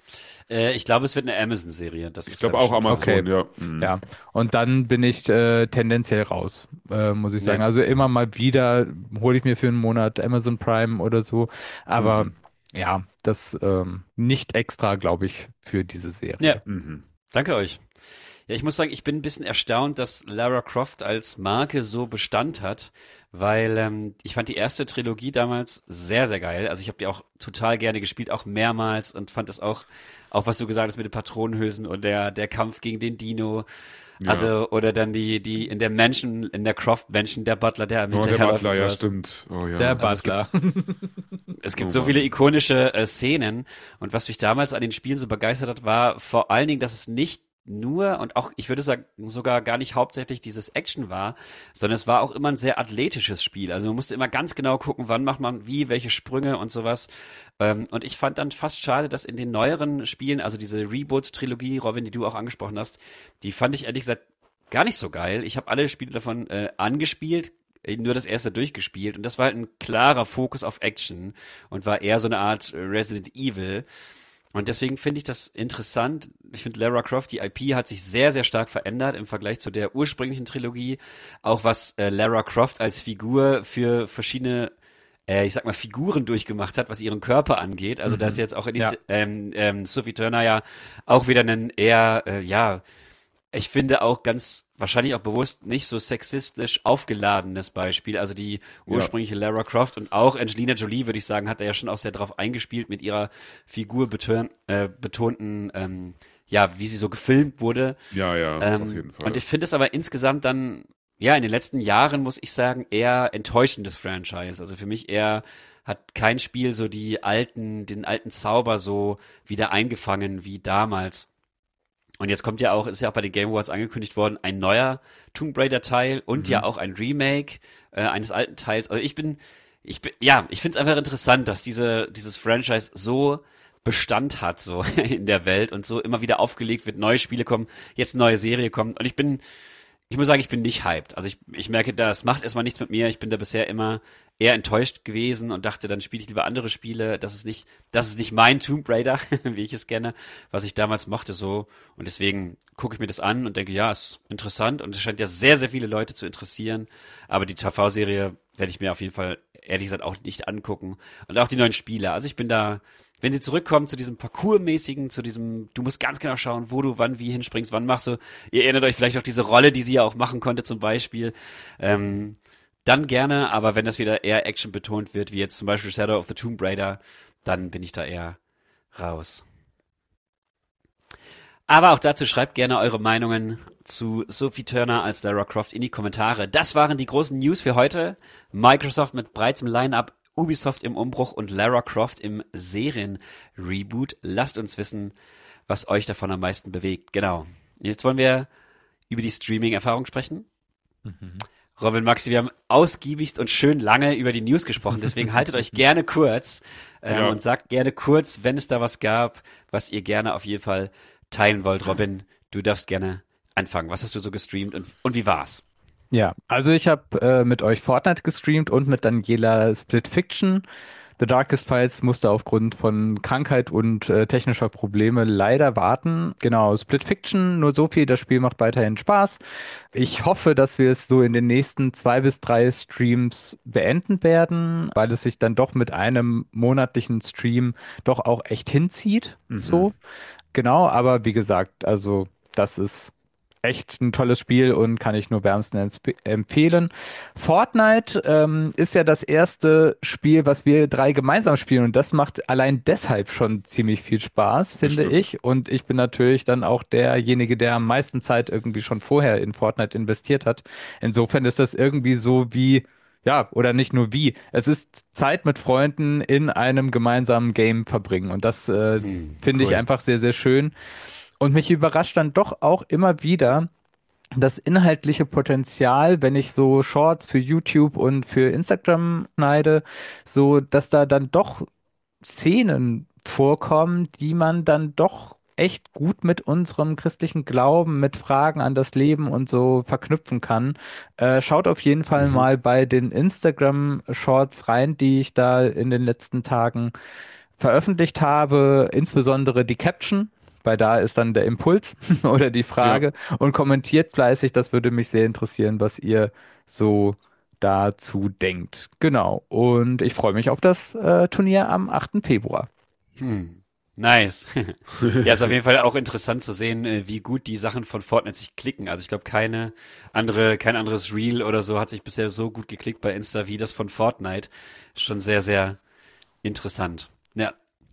Äh, ich glaube, es wird eine Amazon-Serie. Das Ich ist, glaube glaube ich, auch schon klar. Okay, Amazon, ja. Mhm. ja. Und dann bin ich äh, tendenziell raus, äh, muss ich sagen. Ja. Also immer mal wieder hole ich mir für einen Monat Amazon Prime oder so. Aber Mhm. ja, das ähm, nicht extra, glaube ich, für diese Ja. Serie. Mhm. Danke euch. Ja, ich muss sagen, ich bin ein bisschen erstaunt, dass Lara Croft als Marke so Bestand hat, weil ähm, ich fand die erste Trilogie damals sehr, sehr geil. Also ich habe die auch total gerne gespielt, auch mehrmals und fand das auch, auch was du gesagt hast mit den Patronenhülsen und der, der Kampf gegen den Dino. Ja. Also, oder dann die, die in der Mansion, in der Croft Mansion, der Butler, der am Oh, der hinterherläuft Butler, und ja, sowas. stimmt. Oh Der ja. Also es Butler. gibt, es gibt Oh so viele Mann. ikonische äh, Szenen und was mich damals an den Spielen so begeistert hat, war vor allen Dingen, dass es nicht nur und auch, ich würde sagen, sogar gar nicht hauptsächlich dieses Action war, sondern es war auch immer ein sehr athletisches Spiel. Also man musste immer ganz genau gucken, wann macht man wie, welche Sprünge und sowas. Ähm, und ich fand dann fast schade, dass in den neueren Spielen, also diese Reboot-Trilogie, Robin, die du auch angesprochen hast, die fand ich ehrlich gesagt gar nicht so geil. Ich habe alle Spiele davon äh, angespielt, äh, nur das erste durchgespielt und das war halt ein klarer Fokus auf Action und war eher so eine Art äh, Resident Evil. Und deswegen finde ich das interessant. Ich finde Lara Croft, die I P hat sich sehr, sehr stark verändert im Vergleich zu der ursprünglichen Trilogie. Auch was äh, Lara Croft als Figur für verschiedene, äh, ich sag mal, Figuren durchgemacht hat, was ihren Körper angeht. Also da ist Mhm. jetzt auch Alice, Ja. ähm, ähm, Sophie Turner ja auch wieder einen eher, äh, ja, Ich finde auch ganz, wahrscheinlich auch bewusst nicht so sexistisch aufgeladenes Beispiel. Also die Ja, ursprüngliche Lara Croft und auch Angelina Jolie, würde ich sagen, hat da ja schon auch sehr drauf eingespielt mit ihrer Figur betön, äh, betonten, ähm, ja, wie sie so gefilmt wurde. ja, ja, auf Ähm, jeden und Fall. ich finde es aber insgesamt dann, ja, in den letzten Jahren, muss ich sagen, eher enttäuschendes Franchise. Also für mich eher hat kein Spiel so die alten, den alten Zauber so wieder eingefangen wie damals. Und jetzt kommt ja auch, ist ja auch bei den Game Awards angekündigt worden, ein neuer Tomb Raider Teil und ja Mhm. auch ein Remake äh, eines alten Teils. Also ich bin, ich bin, ja, ich finde es einfach interessant, dass diese, dieses Franchise so Bestand hat, so in der Welt und so immer wieder aufgelegt wird, neue Spiele kommen, jetzt neue Serie kommt. Und ich bin ich muss sagen, ich bin nicht hyped. Also ich, ich merke, das macht erstmal nichts mit mir. Ich bin da bisher immer eher enttäuscht gewesen und dachte, dann spiele ich lieber andere Spiele. Das ist nicht, das ist nicht mein Tomb Raider, wie ich es kenne, was ich damals mochte so. Und deswegen gucke ich mir das an und denke, ja, ist interessant und es scheint ja sehr, sehr viele Leute zu interessieren. Aber die T V-Serie werde ich mir auf jeden Fall ehrlich gesagt auch nicht angucken. Und auch die neuen Spiele. Also ich bin da, wenn sie zurückkommen zu diesem Parcours-mäßigen, zu diesem, du musst ganz genau schauen, wo du wann wie hinspringst, wann machst du. Ihr erinnert euch vielleicht auch diese Rolle, die sie ja auch machen konnte zum Beispiel. Ähm, dann gerne, aber wenn das wieder eher Action betont wird, wie jetzt zum Beispiel Shadow of the Tomb Raider, dann bin ich da eher raus. Aber auch dazu schreibt gerne eure Meinungen zu Sophie Turner als Lara Croft in die Kommentare. Das waren die großen News für heute. Microsoft mit breitem Line-up, Ubisoft im Umbruch und Lara Croft im Serien-Reboot. Lasst uns wissen, was euch davon am meisten bewegt. Genau. Jetzt wollen wir über die Streaming-Erfahrung sprechen. Mhm. Robin, Maxi, wir haben ausgiebigst und schön lange über die News gesprochen, deswegen haltet euch gerne kurz ähm, Ja. und sagt gerne kurz, wenn es da was gab, was ihr gerne auf jeden Fall teilen wollt. Robin, du darfst gerne anfangen. Was hast du so gestreamt und, und wie war's? Ja, also ich habe äh, mit euch Fortnite gestreamt und mit Daniela Split Fiction. The Darkest Files musste aufgrund von Krankheit und äh, technischer Probleme leider warten. Genau, Split Fiction, nur so viel, das Spiel macht weiterhin Spaß. Ich hoffe, dass wir es so in den nächsten zwei bis drei Streams beenden werden, weil es sich dann doch mit einem monatlichen Stream doch auch echt hinzieht. Mhm. So, genau, aber wie gesagt, also das ist echt ein tolles Spiel und kann ich nur wärmstens emp- empfehlen. Fortnite ähm, ist ja das erste Spiel, was wir drei gemeinsam spielen und das macht allein deshalb schon ziemlich viel Spaß, Das finde stimmt. ich. Und ich bin natürlich dann auch derjenige, der am meisten Zeit irgendwie schon vorher in Fortnite investiert hat. Insofern ist das irgendwie so wie, ja, oder nicht nur wie, es ist Zeit mit Freunden in einem gemeinsamen Game verbringen und das äh, Hm, finde ich cool. einfach sehr, sehr schön. Und mich überrascht dann doch auch immer wieder das inhaltliche Potenzial, wenn ich so Shorts für YouTube und für Instagram schneide, so dass da dann doch Szenen vorkommen, die man dann doch echt gut mit unserem christlichen Glauben, mit Fragen an das Leben und so verknüpfen kann. Äh, schaut auf jeden Fall Mhm. mal bei den Instagram-Shorts rein, die ich da in den letzten Tagen veröffentlicht habe, insbesondere die Caption, weil da ist dann der Impuls oder die Ja. Frage und kommentiert fleißig, das würde mich sehr interessieren, was ihr so dazu denkt. Genau. Und ich freue mich auf das äh, Turnier am achten Februar. Hm. Nice. Ja, ist auf jeden Fall auch interessant zu sehen, äh, wie gut die Sachen von Fortnite sich klicken. Also ich glaube, keine andere, kein anderes Reel oder so hat sich bisher so gut geklickt bei Insta wie das von Fortnite. Schon sehr, sehr interessant. Ja.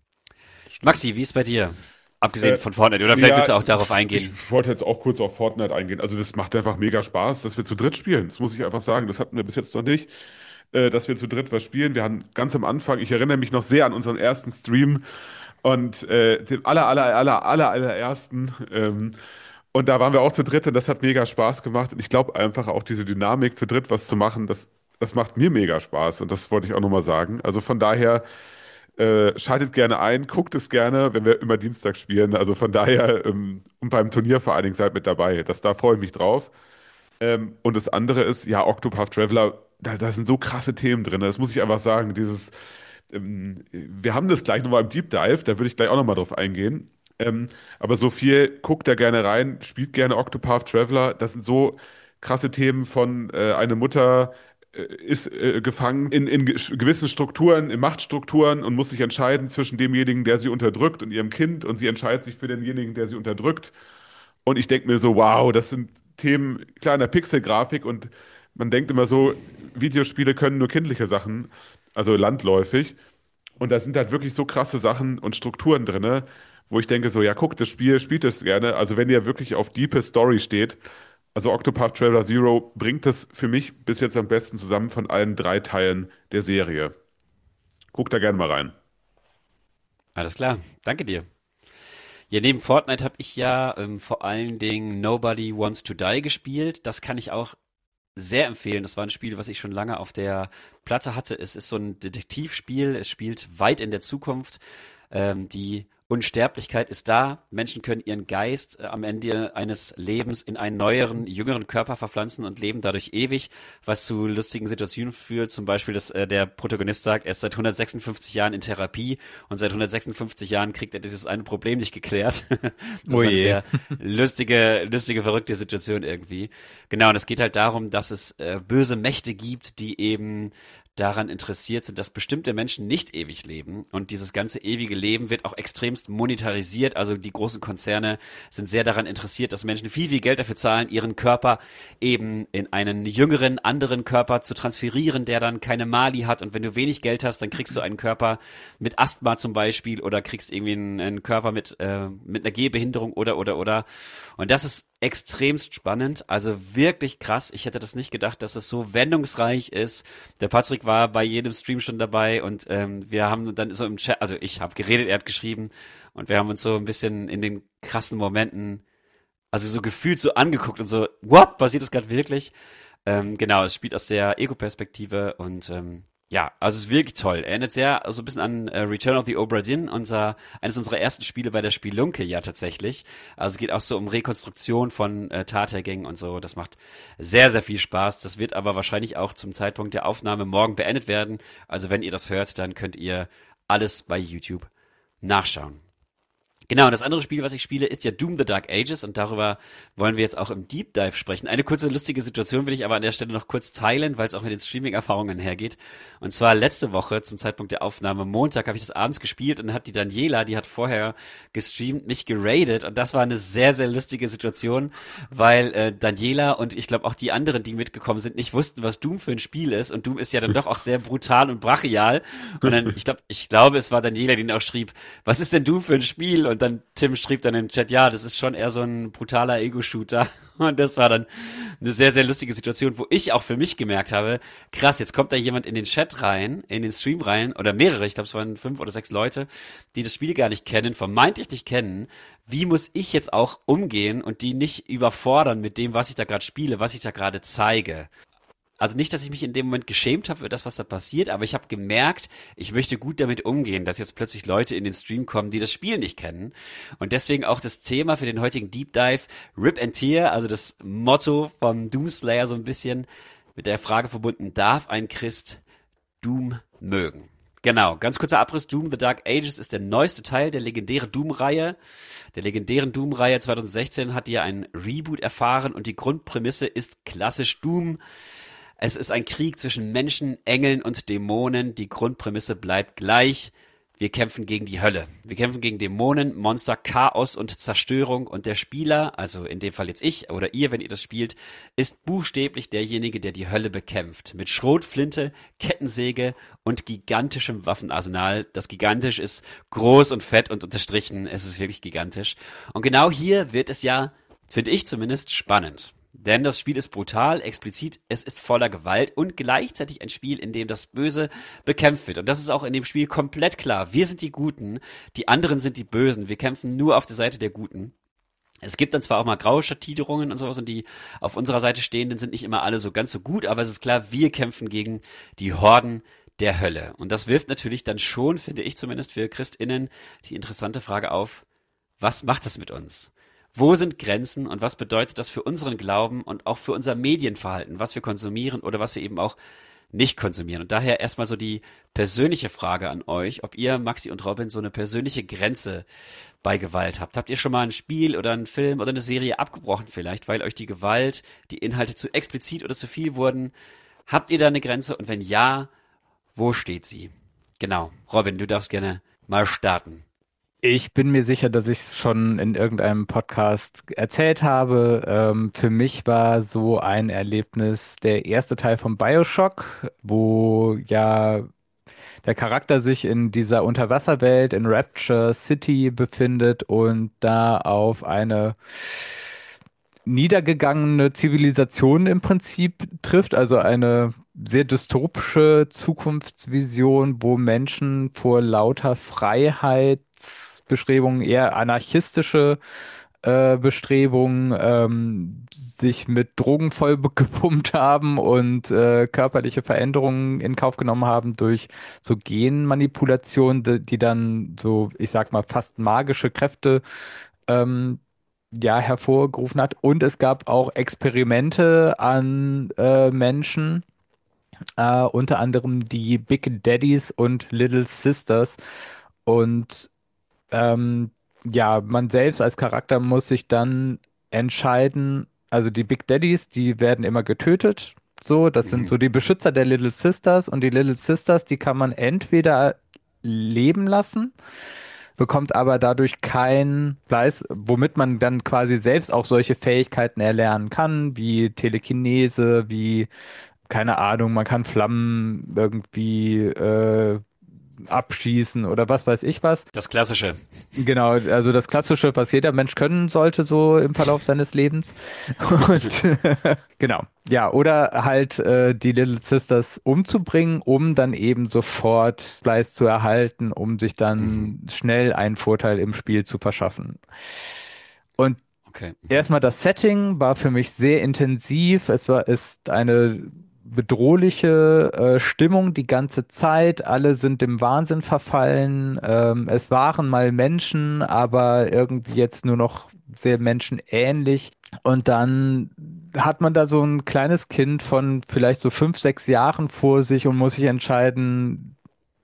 Stimmt. Maxi, wie ist bei dir? Abgesehen Äh, von Fortnite. Oder vielleicht ja, willst du auch darauf eingehen. ich wollte jetzt auch kurz auf Fortnite eingehen. Also das macht einfach mega Spaß, dass wir zu dritt spielen. Das muss ich einfach sagen. Das hatten wir bis jetzt noch nicht, äh, dass wir zu dritt was spielen. Wir haben ganz am Anfang, ich erinnere mich noch sehr an unseren ersten Stream und äh, den aller, aller, aller, aller, allerersten. Ähm, und da waren wir auch zu dritt und das hat mega Spaß gemacht. Und ich glaube einfach auch diese Dynamik, zu dritt was zu machen, das, das macht mir mega Spaß. Und das wollte ich auch nochmal sagen. Also von daher. Äh, schaltet gerne ein, guckt es gerne, wenn wir immer Dienstag spielen. Also von daher, ähm, und beim Turnier vor allen Dingen seid mit dabei. Das, da freue ich mich drauf. Ähm, und das andere ist, ja, Octopath Traveler, da, da sind so krasse Themen drin. Das muss ich einfach sagen. Dieses, ähm, wir haben das gleich nochmal im Deep Dive, da würde ich gleich auch nochmal drauf eingehen. Ähm, aber so viel, guckt da gerne rein, spielt gerne Octopath Traveler. Das sind so krasse Themen von äh, eine Mutter äh, ist äh, gefangen in, in ge- gewissen Strukturen, in Machtstrukturen und muss sich entscheiden zwischen demjenigen, der sie unterdrückt und ihrem Kind und sie entscheidet sich für denjenigen, der sie unterdrückt. Und ich denke mir so, wow, das sind Themen, klar, in der Pixelgrafik und man denkt immer so, Videospiele können nur kindliche Sachen, also landläufig. Und da sind halt wirklich so krasse Sachen und Strukturen drin, wo ich denke so, ja, guck, das Spiel spielt es gerne. Also wenn ihr wirklich auf diepe Story steht, also Octopath Traveler Zero bringt das für mich bis jetzt am besten zusammen von allen drei Teilen der Serie. Guck da gerne mal rein. Alles klar, danke dir. Ja, neben Fortnite habe ich ja ähm, vor allen Dingen Nobody Wants to Die gespielt. Das kann ich auch sehr empfehlen. Das war ein Spiel, was ich schon lange auf der Platte hatte. Es ist so ein Detektivspiel. Es spielt weit in der Zukunft. Ähm, die Unsterblichkeit ist da. Menschen können ihren Geist äh, am Ende eines Lebens in einen neueren, jüngeren Körper verpflanzen und leben dadurch ewig, was zu lustigen Situationen führt. Zum Beispiel, dass äh, der Protagonist sagt, er ist seit hundertsechsundfünfzig Jahren in Therapie und seit hundertsechsundfünfzig Jahren kriegt er dieses eine Problem nicht geklärt. Das Oh war eine je. sehr lustige, lustige, verrückte Situation irgendwie. Genau, und es geht halt darum, dass es äh, böse Mächte gibt, die eben daran interessiert sind, dass bestimmte Menschen nicht ewig leben. Und dieses ganze ewige Leben wird auch extremst monetarisiert. Also die großen Konzerne sind sehr daran interessiert, dass Menschen viel, viel Geld dafür zahlen, ihren Körper eben in einen jüngeren, anderen Körper zu transferieren, der dann keine Mali hat. Und wenn du wenig Geld hast, dann kriegst du einen Körper mit Asthma zum Beispiel oder kriegst irgendwie einen, einen Körper mit, äh, mit einer Gehbehinderung oder, oder, oder. Und das ist extremst spannend, also wirklich krass. Ich hätte das nicht gedacht, dass es so wendungsreich ist. Der Patrick war bei jedem Stream schon dabei und ähm, wir haben dann so im Chat, also ich habe geredet, er hat geschrieben und wir haben uns so ein bisschen in den krassen Momenten, also so gefühlt so angeguckt und so, what, passiert das gerade wirklich? Ähm, genau, es spielt aus der Ego-Perspektive und ähm, ja, also es ist wirklich toll. Erinnert sehr so ein bisschen an äh, Return of the Obra Dinn, unser, eines unserer ersten Spiele bei der Spielunke ja tatsächlich. Also es geht auch so um Rekonstruktion von äh, Tatergängen und so. Das macht sehr, sehr viel Spaß. Das wird aber wahrscheinlich auch zum Zeitpunkt der Aufnahme morgen beendet werden. Also wenn ihr das hört, dann könnt ihr alles bei YouTube nachschauen. Genau, und das andere Spiel, was ich spiele, ist ja Doom: The Dark Ages und darüber wollen wir jetzt auch im Deep Dive sprechen. Eine kurze lustige Situation will ich aber an der Stelle noch kurz teilen, weil es auch mit den Streaming-Erfahrungen hergeht. Und zwar letzte Woche zum Zeitpunkt der Aufnahme, Montag, habe ich das abends gespielt und dann hat die Daniela, die hat vorher gestreamt, mich geradet und das war eine sehr, sehr lustige Situation, weil äh, Daniela und ich glaube auch die anderen, die mitgekommen sind, nicht wussten, was Doom für ein Spiel ist und Doom ist ja dann doch auch sehr brutal und brachial und dann, ich glaube, ich glaube, es war Daniela, die dann auch schrieb, was ist denn Doom für ein Spiel? Und dann Tim schrieb dann im Chat, ja, das ist schon eher so ein brutaler Ego-Shooter. Und das war dann eine sehr, sehr lustige Situation, wo ich auch für mich gemerkt habe, krass, jetzt kommt da jemand in den Chat rein, in den Stream rein, oder mehrere, ich glaube, es waren fünf oder sechs Leute, die das Spiel gar nicht kennen, vermeintlich nicht kennen. Wie muss ich jetzt auch umgehen und die nicht überfordern mit dem, was ich da gerade spiele, was ich da gerade zeige? Also nicht, dass ich mich in dem Moment geschämt habe für das, was da passiert, aber ich habe gemerkt, ich möchte gut damit umgehen, dass jetzt plötzlich Leute in den Stream kommen, die das Spiel nicht kennen. Und deswegen auch das Thema für den heutigen Deep Dive, Rip and Tear, also das Motto vom Doomslayer so ein bisschen mit der Frage verbunden, darf ein Christ Doom mögen? Genau, ganz kurzer Abriss, Doom: The Dark Ages ist der neueste Teil der legendären Doom-Reihe. Der legendären Doom-Reihe zwanzig sechzehn hat ja ein Reboot erfahren und die Grundprämisse ist klassisch Doom. Es ist ein Krieg zwischen Menschen, Engeln und Dämonen. Die Grundprämisse bleibt gleich. Wir kämpfen gegen die Hölle. Wir kämpfen gegen Dämonen, Monster, Chaos und Zerstörung. Und der Spieler, also in dem Fall jetzt ich oder ihr, wenn ihr das spielt, ist buchstäblich derjenige, der die Hölle bekämpft. Mit Schrotflinte, Kettensäge und gigantischem Waffenarsenal. Das gigantisch ist groß und fett und unterstrichen. Es ist wirklich gigantisch. Und genau hier wird es ja, finde ich zumindest, spannend. Denn das Spiel ist brutal, explizit, es ist voller Gewalt und gleichzeitig ein Spiel, in dem das Böse bekämpft wird. Und das ist auch in dem Spiel komplett klar. Wir sind die Guten, die anderen sind die Bösen. Wir kämpfen nur auf der Seite der Guten. Es gibt dann zwar auch mal graue Schattierungen und sowas und die auf unserer Seite stehenden sind nicht immer alle so ganz so gut, aber es ist klar, wir kämpfen gegen die Horden der Hölle. Und das wirft natürlich dann schon, finde ich zumindest für ChristInnen, die interessante Frage auf, was macht das mit uns? Wo sind Grenzen und was bedeutet das für unseren Glauben und auch für unser Medienverhalten, was wir konsumieren oder was wir eben auch nicht konsumieren? Und daher erstmal so die persönliche Frage an euch, ob ihr, Maxi und Robin, so eine persönliche Grenze bei Gewalt habt. Habt ihr schon mal ein Spiel oder einen Film oder eine Serie abgebrochen vielleicht, weil euch die Gewalt, die Inhalte zu explizit oder zu viel wurden? Habt ihr da eine Grenze und wenn ja, wo steht sie? Genau. Robin, du darfst gerne mal starten. Ich bin mir sicher, dass ich es schon in irgendeinem Podcast erzählt habe. Ähm, für mich war so ein Erlebnis der erste Teil von BioShock, wo ja der Charakter sich in dieser Unterwasserwelt in Rapture City befindet und da auf eine niedergegangene Zivilisation im Prinzip trifft, also eine sehr dystopische Zukunftsvision, wo Menschen vor lauter Freiheitsbestrebungen, eher anarchistische äh, Bestrebungen, ähm, sich mit Drogen voll gepumpt haben und äh, körperliche Veränderungen in Kauf genommen haben durch so Genmanipulation, die, die dann so, ich sag mal, fast magische Kräfte ähm, ja, hervorgerufen hat. Und es gab auch Experimente an äh, Menschen, äh, unter anderem die Big Daddies und Little Sisters. Und ähm, ja, man selbst als Charakter muss sich dann entscheiden, also die Big Daddies, die werden immer getötet. So, das sind so die Beschützer der Little Sisters und die Little Sisters, die kann man entweder leben lassen, bekommt aber dadurch kein Fleiß, womit man dann quasi selbst auch solche Fähigkeiten erlernen kann, wie Telekinese, wie, keine Ahnung, man kann Flammen irgendwie äh, abschießen oder was weiß ich was. Das Klassische. Genau, also das Klassische, was jeder Mensch können sollte, so im Verlauf seines Lebens. Und genau, ja, oder halt äh, die Little Sisters umzubringen, um dann eben sofort Fleiß zu erhalten, um sich Mhm. dann schnell einen Vorteil im Spiel zu verschaffen. Und Okay. Mhm. erstmal das Setting war für mich sehr intensiv. Es war, ist eine bedrohliche äh, Stimmung die ganze Zeit. Alle sind dem Wahnsinn verfallen. Ähm, es waren mal Menschen, aber irgendwie jetzt nur noch sehr menschenähnlich. Und dann hat man da so ein kleines Kind von vielleicht so fünf, sechs Jahren vor sich und muss sich entscheiden,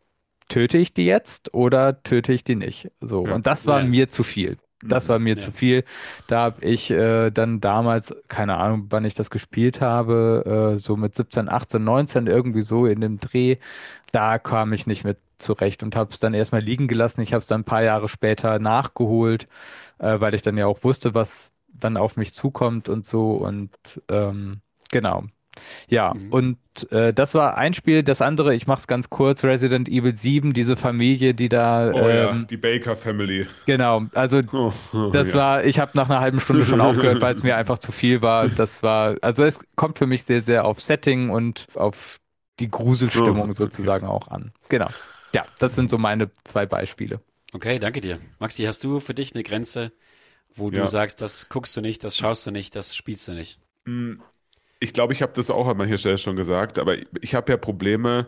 töte ich die jetzt oder töte ich die nicht? So. Ja. Und das war Ja. mir zu viel. Das war Mhm. mir zu Ja. viel. Da habe ich äh, dann damals, keine Ahnung, wann ich das gespielt habe, äh, so mit siebzehn, achtzehn, neunzehn, irgendwie so in dem Dreh, da kam ich nicht mit zurecht und habe es dann erstmal liegen gelassen. Ich habe es dann ein paar Jahre später nachgeholt, äh, weil ich dann ja auch wusste, was dann auf mich zukommt und so. Und ähm, genau. Ja, Mhm. und äh, das war ein Spiel. Das andere, ich mache es ganz kurz, Resident Evil sieben, diese Familie, die da, Oh ja, ähm, die Baker Family. genau, also Oh, oh das ja. war, ich habe nach einer halben Stunde schon aufgehört, weil es mir einfach zu viel war. Das war, also es kommt für mich sehr, sehr auf Setting und auf die Oh, Gruselstimmung okay. sozusagen auch an. Genau. Ja, das sind so meine zwei Beispiele. Okay, danke dir. Maxi, hast du für dich eine Grenze, wo du Ja. sagst, das guckst du nicht, das schaust du nicht, das spielst du nicht? Hm, Ich glaube, ich habe das auch an mancher Stelle schon gesagt, aber ich, ich habe ja Probleme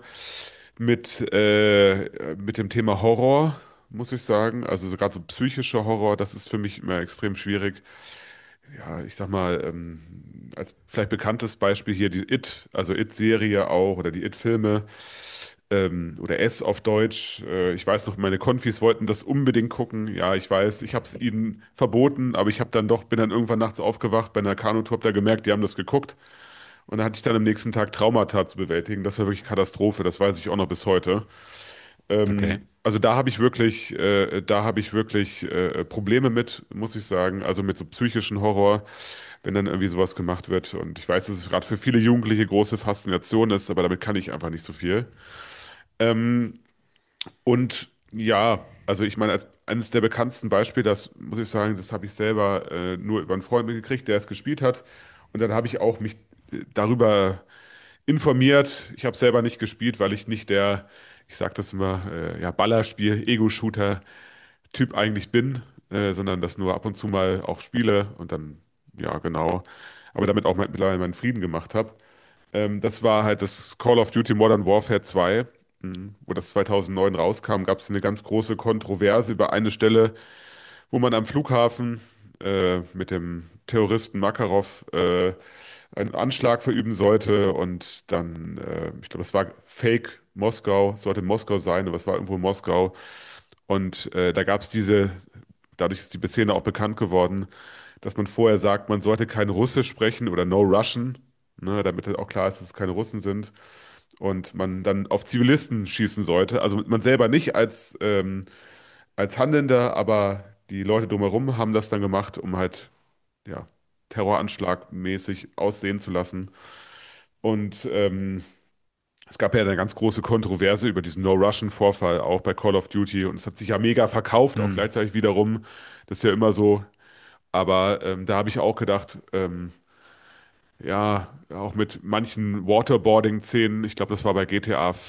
mit, äh, mit dem Thema Horror, muss ich sagen. Also so gerade so psychischer Horror, das ist für mich immer extrem schwierig. Ja, ich sag mal, ähm, als vielleicht bekanntes Beispiel hier die It, also It-Serie auch oder die It-Filme ähm, oder S auf Deutsch. Äh, ich weiß noch, meine Konfis wollten das unbedingt gucken. Ja, ich weiß, ich habe es ihnen verboten, aber ich habe dann doch, bin dann irgendwann nachts aufgewacht bei einer Kanutour, hab da gemerkt, die haben das geguckt. Und dann hatte ich dann am nächsten Tag Traumata zu bewältigen. Das war wirklich Katastrophe, das weiß ich auch noch bis heute. Okay. Ähm, also da habe ich wirklich, äh, da habe ich wirklich äh, Probleme mit, muss ich sagen. Also mit so psychischen Horror, wenn dann irgendwie sowas gemacht wird. Und ich weiß, dass es gerade für viele Jugendliche große Faszination ist, aber damit kann ich einfach nicht so viel. Ähm, und ja, also ich meine, als eines der bekanntesten Beispiele, das muss ich sagen, das habe ich selber äh, nur über einen Freund mitgekriegt, der es gespielt hat. Und dann habe ich auch mich äh, darüber informiert. Ich habe selber nicht gespielt, weil ich nicht der, ich sage das immer, äh, ja, Ballerspiel, Ego-Shooter-Typ eigentlich bin, äh, sondern das nur ab und zu mal auch spiele und dann, ja, genau, aber damit auch mittlerweile meinen Frieden gemacht habe. Ähm, das war halt das Call of Duty Modern Warfare zwei, mhm, wo das zweitausendneun rauskam, gab es eine ganz große Kontroverse über eine Stelle, wo man am Flughafen äh, mit dem Terroristen Makarov äh, einen Anschlag verüben sollte und dann, äh, ich glaube, das war Fake Moskau, sollte Moskau sein, aber es war irgendwo in Moskau. Und äh, da gab es diese, dadurch ist die Szene auch bekannt geworden, dass man vorher sagt, man sollte kein Russisch sprechen oder No Russian, ne, damit auch klar ist, dass es keine Russen sind. Und man dann auf Zivilisten schießen sollte. Also man selber nicht als ähm, als Handelnder, aber die Leute drumherum haben das dann gemacht, um halt, ja, Terroranschlag mäßig aussehen zu lassen. Und ähm, es gab ja eine ganz große Kontroverse über diesen No-Russian-Vorfall, auch bei Call of Duty. Und es hat sich ja mega verkauft, auch Hm. gleichzeitig wiederum. Das ist ja immer so. Aber ähm, da habe ich auch gedacht, ähm, ja, auch mit manchen Waterboarding-Szenen, ich glaube, das war bei G T A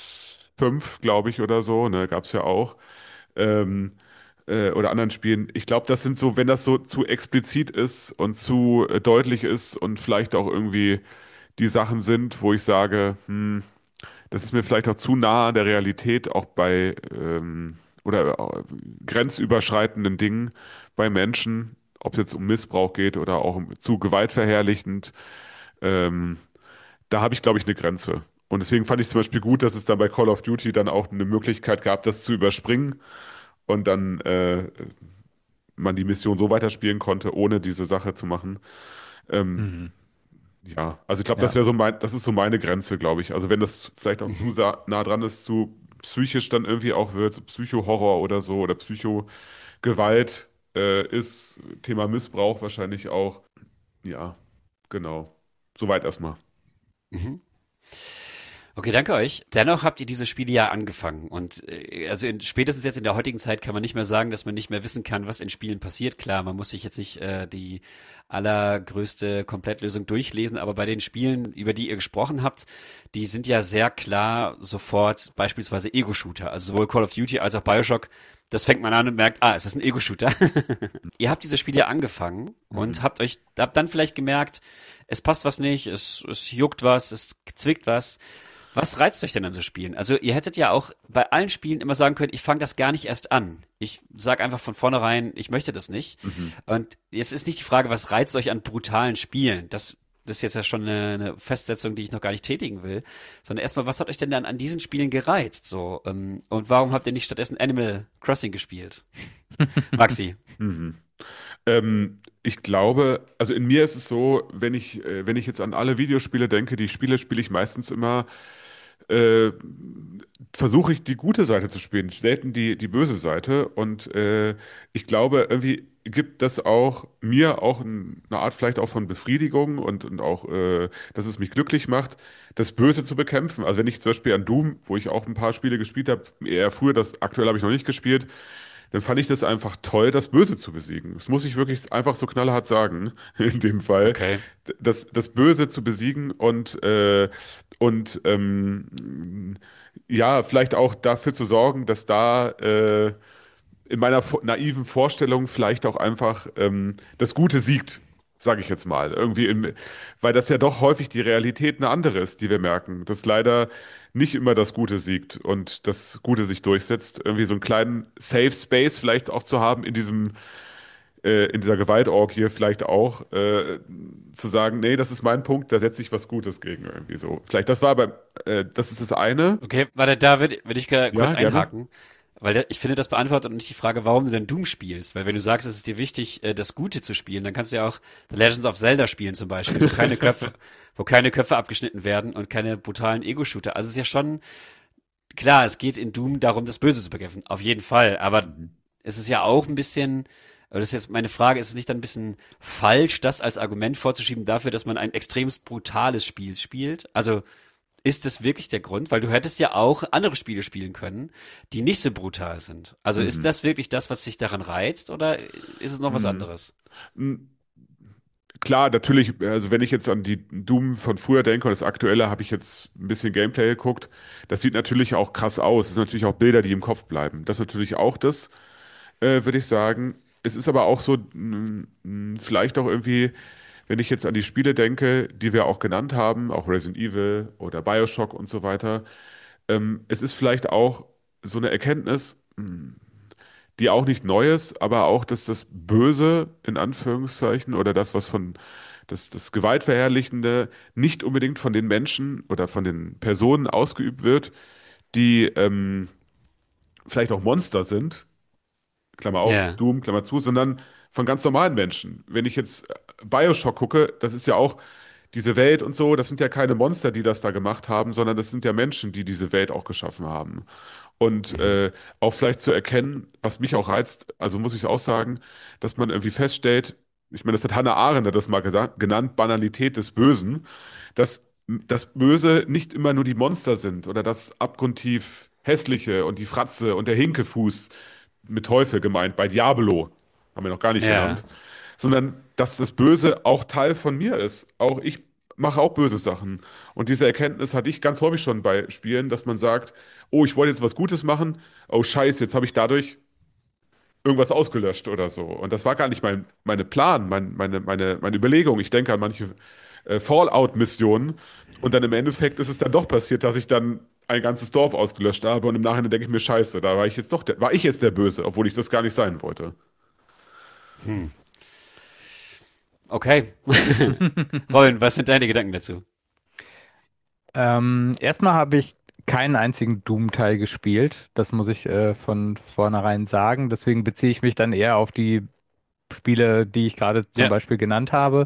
fünf, glaube ich, oder so, ne, gab es ja auch. Ähm, äh, oder anderen Spielen. Ich glaube, das sind so, wenn das so zu explizit ist und zu äh, deutlich ist und vielleicht auch irgendwie die Sachen sind, wo ich sage, hm, das ist mir vielleicht auch zu nah an der Realität, auch bei ähm, oder äh, grenzüberschreitenden Dingen bei Menschen, ob es jetzt um Missbrauch geht oder auch um, zu gewaltverherrlichend. Ähm, Da habe ich, glaube ich, eine Grenze. Und deswegen fand ich zum Beispiel gut, dass es dann bei Call of Duty dann auch eine Möglichkeit gab, das zu überspringen und dann äh, man die Mission so weiterspielen konnte, ohne diese Sache zu machen. Ähm, Mhm. ja, also ich glaube, das Ja. wäre so mein, das ist so meine Grenze, glaube ich. Also wenn das vielleicht auch zu Mhm. sa- nah dran ist, zu psychisch dann irgendwie auch wird, so Psychohorror oder so oder Psychogewalt äh, ist, Thema Missbrauch wahrscheinlich auch. Ja, genau. Soweit erstmal. Mhm. Okay, danke euch. Dennoch habt ihr diese Spiele ja angefangen und äh, also in, spätestens jetzt in der heutigen Zeit kann man nicht mehr sagen, dass man nicht mehr wissen kann, was in Spielen passiert. Klar, man muss sich jetzt nicht äh, die allergrößte Komplettlösung durchlesen, aber bei den Spielen, über die ihr gesprochen habt, die sind ja sehr klar sofort beispielsweise Ego-Shooter, also sowohl Call of Duty als auch BioShock. Das fängt man an und merkt, ah, es ist ein Ego-Shooter. Ihr habt diese Spiele angefangen und Mhm. habt euch habt dann vielleicht gemerkt, es passt was nicht, es, es juckt was, es zwickt was. Was reizt euch denn an so Spielen? Also ihr hättet ja auch bei allen Spielen immer sagen können, ich fange das gar nicht erst an. Ich sage einfach von vornherein, ich möchte das nicht. Mhm. Und es ist nicht die Frage, was reizt euch an brutalen Spielen? Das, das ist jetzt ja schon eine, eine Festsetzung, die ich noch gar nicht tätigen will. Sondern erstmal, was hat euch denn dann an diesen Spielen gereizt? So, ähm, und warum habt ihr nicht stattdessen Animal Crossing gespielt? Maxi. Mhm. Ähm, ich glaube, also in mir ist es so, wenn ich, äh, wenn ich jetzt an alle Videospiele denke, die Spiele spiele ich meistens immer, äh, versuche ich die gute Seite zu spielen, selten die, die böse Seite. Und äh, ich glaube, irgendwie gibt das auch mir auch ein, eine Art vielleicht auch von Befriedigung und, und auch, äh, dass es mich glücklich macht, das Böse zu bekämpfen. Also wenn ich zum Beispiel an Doom, wo ich auch ein paar Spiele gespielt habe, eher früher, das aktuell habe ich noch nicht gespielt, dann fand ich das einfach toll, das Böse zu besiegen. Das muss ich wirklich einfach so knallhart sagen, in dem Fall. Okay. Das, das Böse zu besiegen und, äh, und ähm, ja, vielleicht auch dafür zu sorgen, dass da äh, in meiner vo- naiven Vorstellung vielleicht auch einfach ähm, das Gute siegt, sage ich jetzt mal. Irgendwie in, weil das ja doch häufig die Realität eine andere ist, die wir merken, dass leider nicht immer das Gute siegt und das Gute sich durchsetzt. Irgendwie so einen kleinen Safe Space vielleicht auch zu haben in diesem äh, in dieser Gewaltorgie vielleicht auch äh, zu sagen, nee, das ist mein Punkt, da setze ich was Gutes gegen irgendwie so. Vielleicht das war beim, äh, das ist das eine. Okay, warte, da würde würd ich ga- kurz Ja, gerne. einhaken. Weil da, ich finde, das beantwortet nicht die Frage, warum du denn Doom spielst. Weil wenn du sagst, es ist dir wichtig, äh, das Gute zu spielen, dann kannst du ja auch The Legends of Zelda spielen zum Beispiel, wo keine Köpfe, wo keine Köpfe abgeschnitten werden und keine brutalen Ego-Shooter. Also es ist ja schon, klar, es geht in Doom darum, das Böse zu bekämpfen. Auf jeden Fall. Aber Mhm. es ist ja auch ein bisschen, aber das ist jetzt meine Frage, ist es nicht dann ein bisschen falsch, das als Argument vorzuschieben dafür, dass man ein extremst brutales Spiel spielt? Also, ist das wirklich der Grund? Weil du hättest ja auch andere Spiele spielen können, die nicht so brutal sind. Also ist Mhm. das wirklich das, was dich daran reizt, oder ist es noch was Mhm. anderes? Mhm. Klar, natürlich, also wenn ich jetzt an die Doom von früher denke und das aktuelle, habe ich jetzt ein bisschen Gameplay geguckt. Das sieht natürlich auch krass aus. Das sind natürlich auch Bilder, die im Kopf bleiben. Das ist natürlich auch das, äh, würde ich sagen. Es ist aber auch so, mh, mh, vielleicht auch irgendwie, wenn ich jetzt an die Spiele denke, die wir auch genannt haben, auch Resident Evil oder BioShock und so weiter, ähm, es ist vielleicht auch so eine Erkenntnis, mh, die auch nicht neu ist, aber auch, dass das Böse in Anführungszeichen oder das, was von das, das Gewaltverherrlichende nicht unbedingt von den Menschen oder von den Personen ausgeübt wird, die ähm, vielleicht auch Monster sind, Klammer auf, Ja. Doom, Klammer zu, sondern von ganz normalen Menschen. Wenn ich jetzt äh, BioShock gucke, das ist ja auch diese Welt und so, das sind ja keine Monster, die das da gemacht haben, sondern das sind ja Menschen, die diese Welt auch geschaffen haben. Und Mhm. äh, auch vielleicht zu erkennen, was mich auch reizt, also muss ich auch sagen, dass man irgendwie feststellt, ich meine, das hat Hannah Arendt hat das mal geda- genannt, Banalität des Bösen, dass das Böse nicht immer nur die Monster sind oder das abgrundtief Hässliche und die Fratze und der Hinkefuß mit Teufel gemeint, bei Diablo, haben wir noch gar nicht Ja. genannt, sondern dass das Böse auch Teil von mir ist. Auch ich mache auch böse Sachen. Und diese Erkenntnis hatte ich ganz häufig schon bei Spielen, dass man sagt, oh, ich wollte jetzt was Gutes machen, oh Scheiße, jetzt habe ich dadurch irgendwas ausgelöscht oder so. Und das war gar nicht mein meine Plan, mein, meine, meine, meine Überlegung. Ich denke an manche äh, Fallout-Missionen und dann im Endeffekt ist es dann doch passiert, dass ich dann ein ganzes Dorf ausgelöscht habe und im Nachhinein denke ich mir, Scheiße, da war ich jetzt doch der, war ich jetzt der Böse, obwohl ich das gar nicht sein wollte. Hm. Okay. Robin, was sind deine Gedanken dazu? Ähm, erstmal habe ich keinen einzigen Doom-Teil gespielt. Das muss ich äh, von vornherein sagen. Deswegen beziehe ich mich dann eher auf die Spiele, die ich gerade zum Ja. Beispiel genannt habe.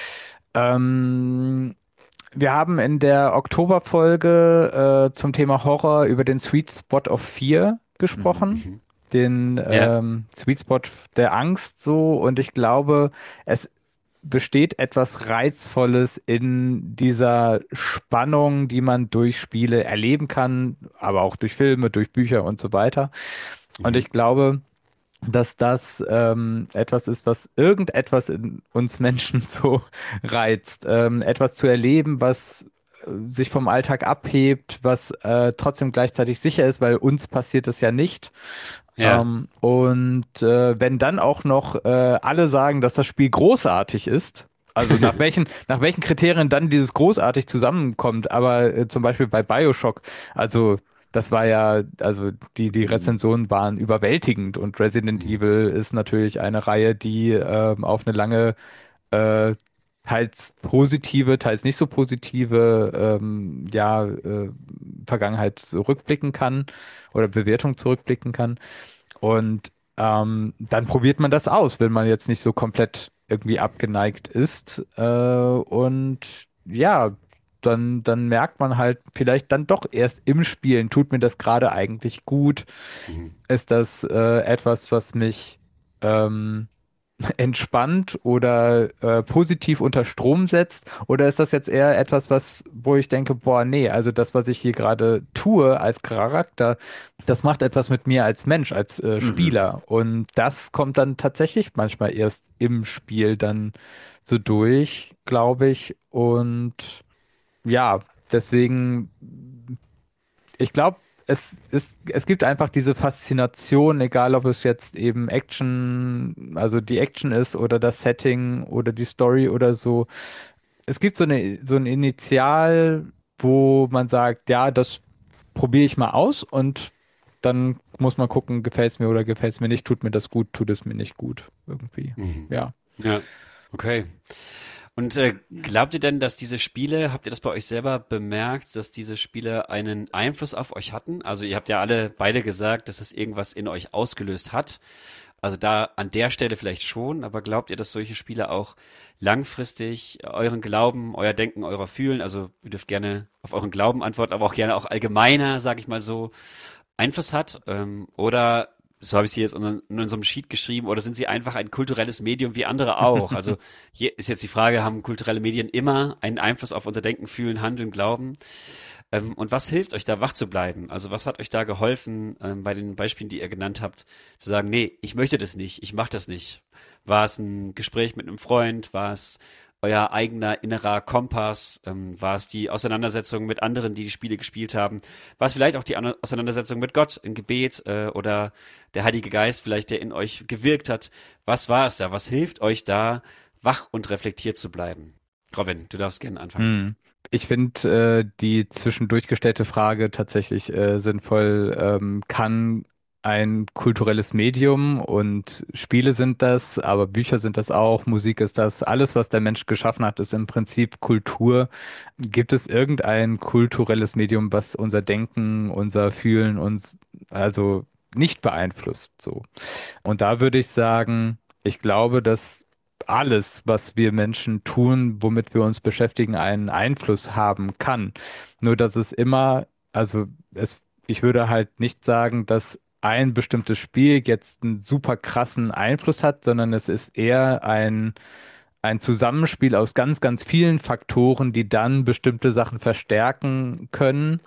Ähm, Wir haben in der Oktoberfolge äh, zum Thema Horror über den Sweet Spot of Fear Mhm. gesprochen. Mhm. Den Ja. ähm, Sweet Spot der Angst so. Und ich glaube, es besteht etwas Reizvolles in dieser Spannung, die man durch Spiele erleben kann, aber auch durch Filme, durch Bücher und so weiter. Und Mhm. ich glaube, dass das ähm, etwas ist, was irgendetwas in uns Menschen so reizt. Ähm, etwas zu erleben, was äh, sich vom Alltag abhebt, was äh, trotzdem gleichzeitig sicher ist, weil uns passiert es ja nicht. Ja. Ähm, und äh, wenn dann auch noch äh, alle sagen, dass das Spiel großartig ist, also nach welchen, nach welchen Kriterien dann dieses großartig zusammenkommt, aber äh, zum Beispiel bei BioShock, also das war ja, also die, die Mhm. Rezensionen waren überwältigend und Resident Mhm. Evil ist natürlich eine Reihe, die ähm, auf eine lange, äh, teils positive, teils nicht so positive, ähm, ja, äh, Vergangenheit zurückblicken kann oder Bewertung zurückblicken kann. Und ähm, dann probiert man das aus, wenn man jetzt nicht so komplett irgendwie abgeneigt ist. Äh, und ja, dann, dann merkt man halt vielleicht dann doch erst im Spielen, tut mir das gerade eigentlich gut? Mhm. Ist das äh, etwas, was mich ähm, entspannt oder äh, positiv unter Strom setzt? Oder ist das jetzt eher etwas, was, wo ich denke, boah, nee, also das, was ich hier gerade tue als Charakter, das macht etwas mit mir als Mensch, als äh, Mhm. Spieler. Und das kommt dann tatsächlich manchmal erst im Spiel dann so durch, glaube ich. Und ja, deswegen ich glaube, es ist, es gibt einfach diese Faszination, egal ob es jetzt eben Action, also die Action ist oder das Setting oder die Story oder so. Es gibt so eine, so ein Initial, wo man sagt, ja, das probiere ich mal aus und dann muss man gucken, gefällt es mir oder gefällt es mir nicht, tut mir das gut, tut es mir nicht gut, irgendwie. Mhm. Ja. Ja. Okay. Und äh, glaubt ihr denn, dass diese Spiele, habt ihr das bei euch selber bemerkt, dass diese Spiele einen Einfluss auf euch hatten? Also ihr habt ja alle beide gesagt, dass es irgendwas in euch ausgelöst hat. Also da an der Stelle vielleicht schon, aber glaubt ihr, dass solche Spiele auch langfristig euren Glauben, euer Denken, euer Fühlen, also ihr dürft gerne auf euren Glauben antworten, aber auch gerne auch allgemeiner, sage ich mal so, Einfluss hat? Ähm, oder so habe ich sie jetzt in, in unserem Sheet geschrieben, oder sind sie einfach ein kulturelles Medium wie andere auch? Also hier ist jetzt die Frage, haben kulturelle Medien immer einen Einfluss auf unser Denken, Fühlen, Handeln, Glauben? Ähm, und was hilft euch da wach zu bleiben? Also was hat euch da geholfen, ähm, bei den Beispielen, die ihr genannt habt, zu sagen, nee, ich möchte das nicht, ich mache das nicht? War es ein Gespräch mit einem Freund? War es euer eigener innerer Kompass? Ähm, war es die Auseinandersetzung mit anderen, die die Spiele gespielt haben? War es vielleicht auch die An Auseinandersetzung mit Gott im Gebet äh, oder der Heilige Geist vielleicht, der in euch gewirkt hat? Was war es da? Was hilft euch da, wach und reflektiert zu bleiben? Robin, du darfst gerne anfangen. Hm. Ich finde äh, die zwischendurch gestellte Frage tatsächlich äh, sinnvoll. Ähm, kann ein kulturelles Medium und Spiele sind das, aber Bücher sind das auch, Musik ist das, alles, was der Mensch geschaffen hat, ist im Prinzip Kultur. Gibt es irgendein kulturelles Medium, was unser Denken, unser Fühlen uns also nicht beeinflusst, so? Und da würde ich sagen, ich glaube, dass alles, was wir Menschen tun, womit wir uns beschäftigen, einen Einfluss haben kann. Nur dass es immer, also es, ich würde halt nicht sagen, dass ein bestimmtes Spiel jetzt einen super krassen Einfluss hat, sondern es ist eher ein, ein Zusammenspiel aus ganz, ganz vielen Faktoren, die dann bestimmte Sachen verstärken können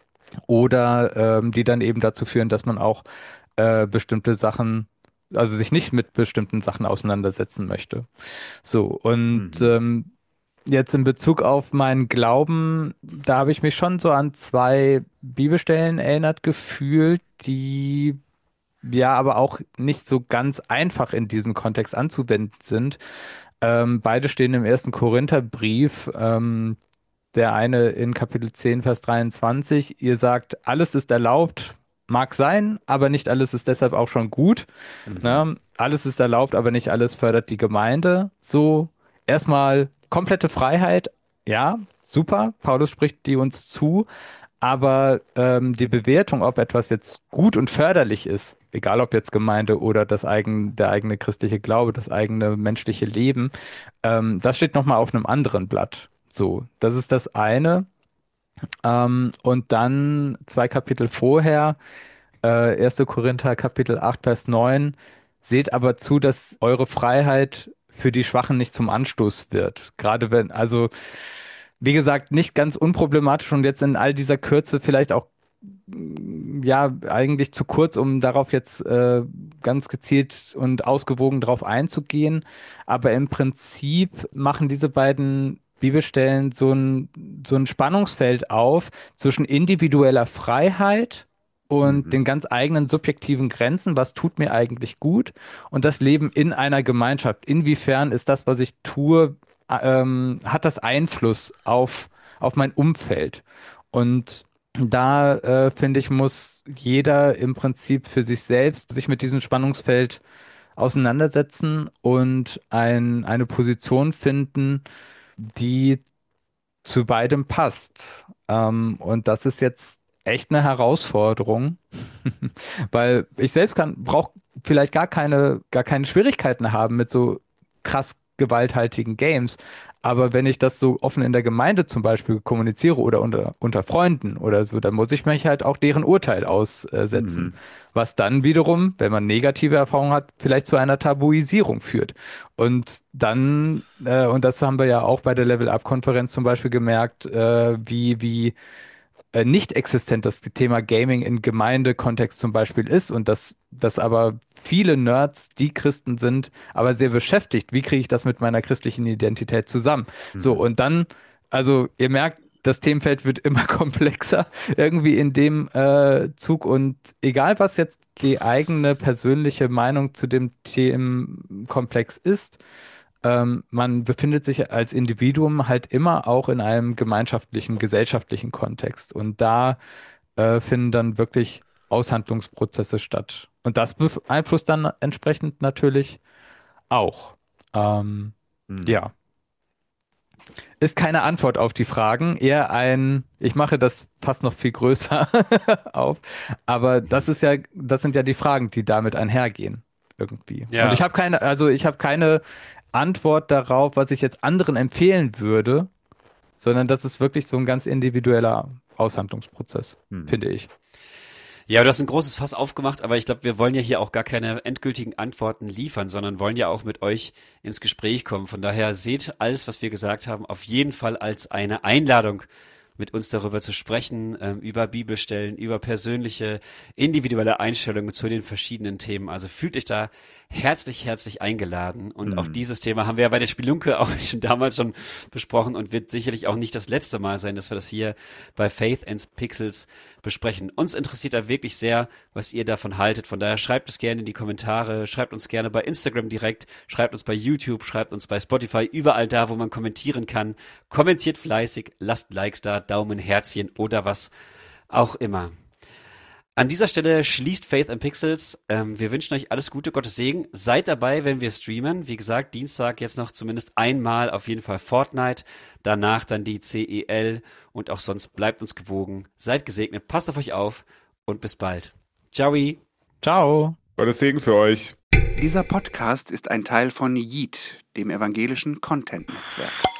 oder ähm, die dann eben dazu führen, dass man auch äh, bestimmte Sachen, also sich nicht mit bestimmten Sachen auseinandersetzen möchte. So, und Mhm. ähm, jetzt in Bezug auf meinen Glauben, da habe ich mich schon so an zwei Bibelstellen erinnert gefühlt, die ja aber auch nicht so ganz einfach in diesem Kontext anzuwenden sind. Ähm, beide stehen im ersten Korintherbrief. Ähm, der eine in Kapitel zehn, Vers dreiundzwanzig. Ihr sagt, alles ist erlaubt, mag sein, aber nicht alles ist deshalb auch schon gut. Mhm. Ne? Alles ist erlaubt, aber nicht alles fördert die Gemeinde. So, erstmal komplette Freiheit. Ja, super. Paulus spricht die uns zu. Aber ähm, die Bewertung, ob etwas jetzt gut und förderlich ist, egal ob jetzt Gemeinde oder das eigen, der eigene christliche Glaube, das eigene menschliche Leben, ähm, das steht nochmal auf einem anderen Blatt. So, das ist das eine. Ähm, und dann zwei Kapitel vorher, äh, erster. Korinther Kapitel acht, Vers neun, seht aber zu, dass eure Freiheit für die Schwachen nicht zum Anstoß wird. Gerade wenn, also, wie gesagt, nicht ganz unproblematisch und jetzt in all dieser Kürze vielleicht auch, mm, ja, eigentlich zu kurz, um darauf jetzt äh, ganz gezielt und ausgewogen drauf einzugehen. Aber im Prinzip machen diese beiden Bibelstellen so ein, so ein Spannungsfeld auf zwischen individueller Freiheit und Mhm. den ganz eigenen subjektiven Grenzen, was tut mir eigentlich gut, und das Leben in einer Gemeinschaft. Inwiefern ist das, was ich tue, ähm, hat das Einfluss auf, auf mein Umfeld? Und da, äh, finde ich, muss jeder im Prinzip für sich selbst sich mit diesem Spannungsfeld auseinandersetzen und ein, eine Position finden, die zu beidem passt. Ähm, und das ist jetzt echt eine Herausforderung, weil ich selbst kann, brauche vielleicht gar keine, gar keine Schwierigkeiten haben mit so krass gewalthaltigen Games. Aber wenn ich das so offen in der Gemeinde zum Beispiel kommuniziere oder unter, unter Freunden oder so, dann muss ich mich halt auch deren Urteil aussetzen. Mhm. Was dann wiederum, wenn man negative Erfahrungen hat, vielleicht zu einer Tabuisierung führt. Und dann, äh, und das haben wir ja auch bei der Level-Up-Konferenz zum Beispiel gemerkt, äh, wie, wie äh, nicht existent das Thema Gaming in Gemeindekontext zum Beispiel ist und dass, dass aber viele Nerds, die Christen sind, aber sehr beschäftigt, wie kriege ich das mit meiner christlichen Identität zusammen? So, Mhm. und dann, also ihr merkt, das Themenfeld wird immer komplexer irgendwie in dem äh, Zug und egal was jetzt die eigene persönliche Meinung zu dem Themenkomplex ist, ähm, man befindet sich als Individuum halt immer auch in einem gemeinschaftlichen, gesellschaftlichen Kontext. Und da äh, finden dann wirklich Aushandlungsprozesse statt. Und das beeinflusst dann entsprechend natürlich auch. Ähm, Mhm. ja, ist keine Antwort auf die Fragen, eher ein, ich mache das fast noch viel größer auf. Aber das ist ja, das sind ja die Fragen, die damit einhergehen, irgendwie. Und ich Ja, habe keine, also ich habe keine Antwort darauf, was ich jetzt anderen empfehlen würde, sondern das ist wirklich so ein ganz individueller Aushandlungsprozess, Mhm. finde ich. Ja, du hast ein großes Fass aufgemacht, aber ich glaube, wir wollen ja hier auch gar keine endgültigen Antworten liefern, sondern wollen ja auch mit euch ins Gespräch kommen. Von daher seht alles, was wir gesagt haben, auf jeden Fall als eine Einladung, mit uns darüber zu sprechen, ähm, über Bibelstellen, über persönliche, individuelle Einstellungen zu den verschiedenen Themen. Also fühlt euch da herzlich, herzlich eingeladen. Und auch Mhm. dieses Thema haben wir ja bei der Spelunke auch schon damals schon besprochen und wird sicherlich auch nicht das letzte Mal sein, dass wir das hier bei Faith and Pixels besprechen. Uns interessiert da wirklich sehr, was ihr davon haltet. Von daher schreibt es gerne in die Kommentare, schreibt uns gerne bei Instagram direkt, schreibt uns bei YouTube, schreibt uns bei Spotify, überall da, wo man kommentieren kann. Kommentiert fleißig, lasst Likes da, Daumen, Herzchen oder was auch immer. An dieser Stelle schließt Faith and Pixels. Ähm, wir wünschen euch alles Gute, Gottes Segen. Seid dabei, wenn wir streamen. Wie gesagt, Dienstag jetzt noch zumindest einmal auf jeden Fall Fortnite. Danach dann die C E L. Und auch sonst bleibt uns gewogen. Seid gesegnet, passt auf euch auf und bis bald. Ciao. Ciao. Gottes Segen für euch. Dieser Podcast ist ein Teil von Yeet, dem evangelischen Content-Netzwerk.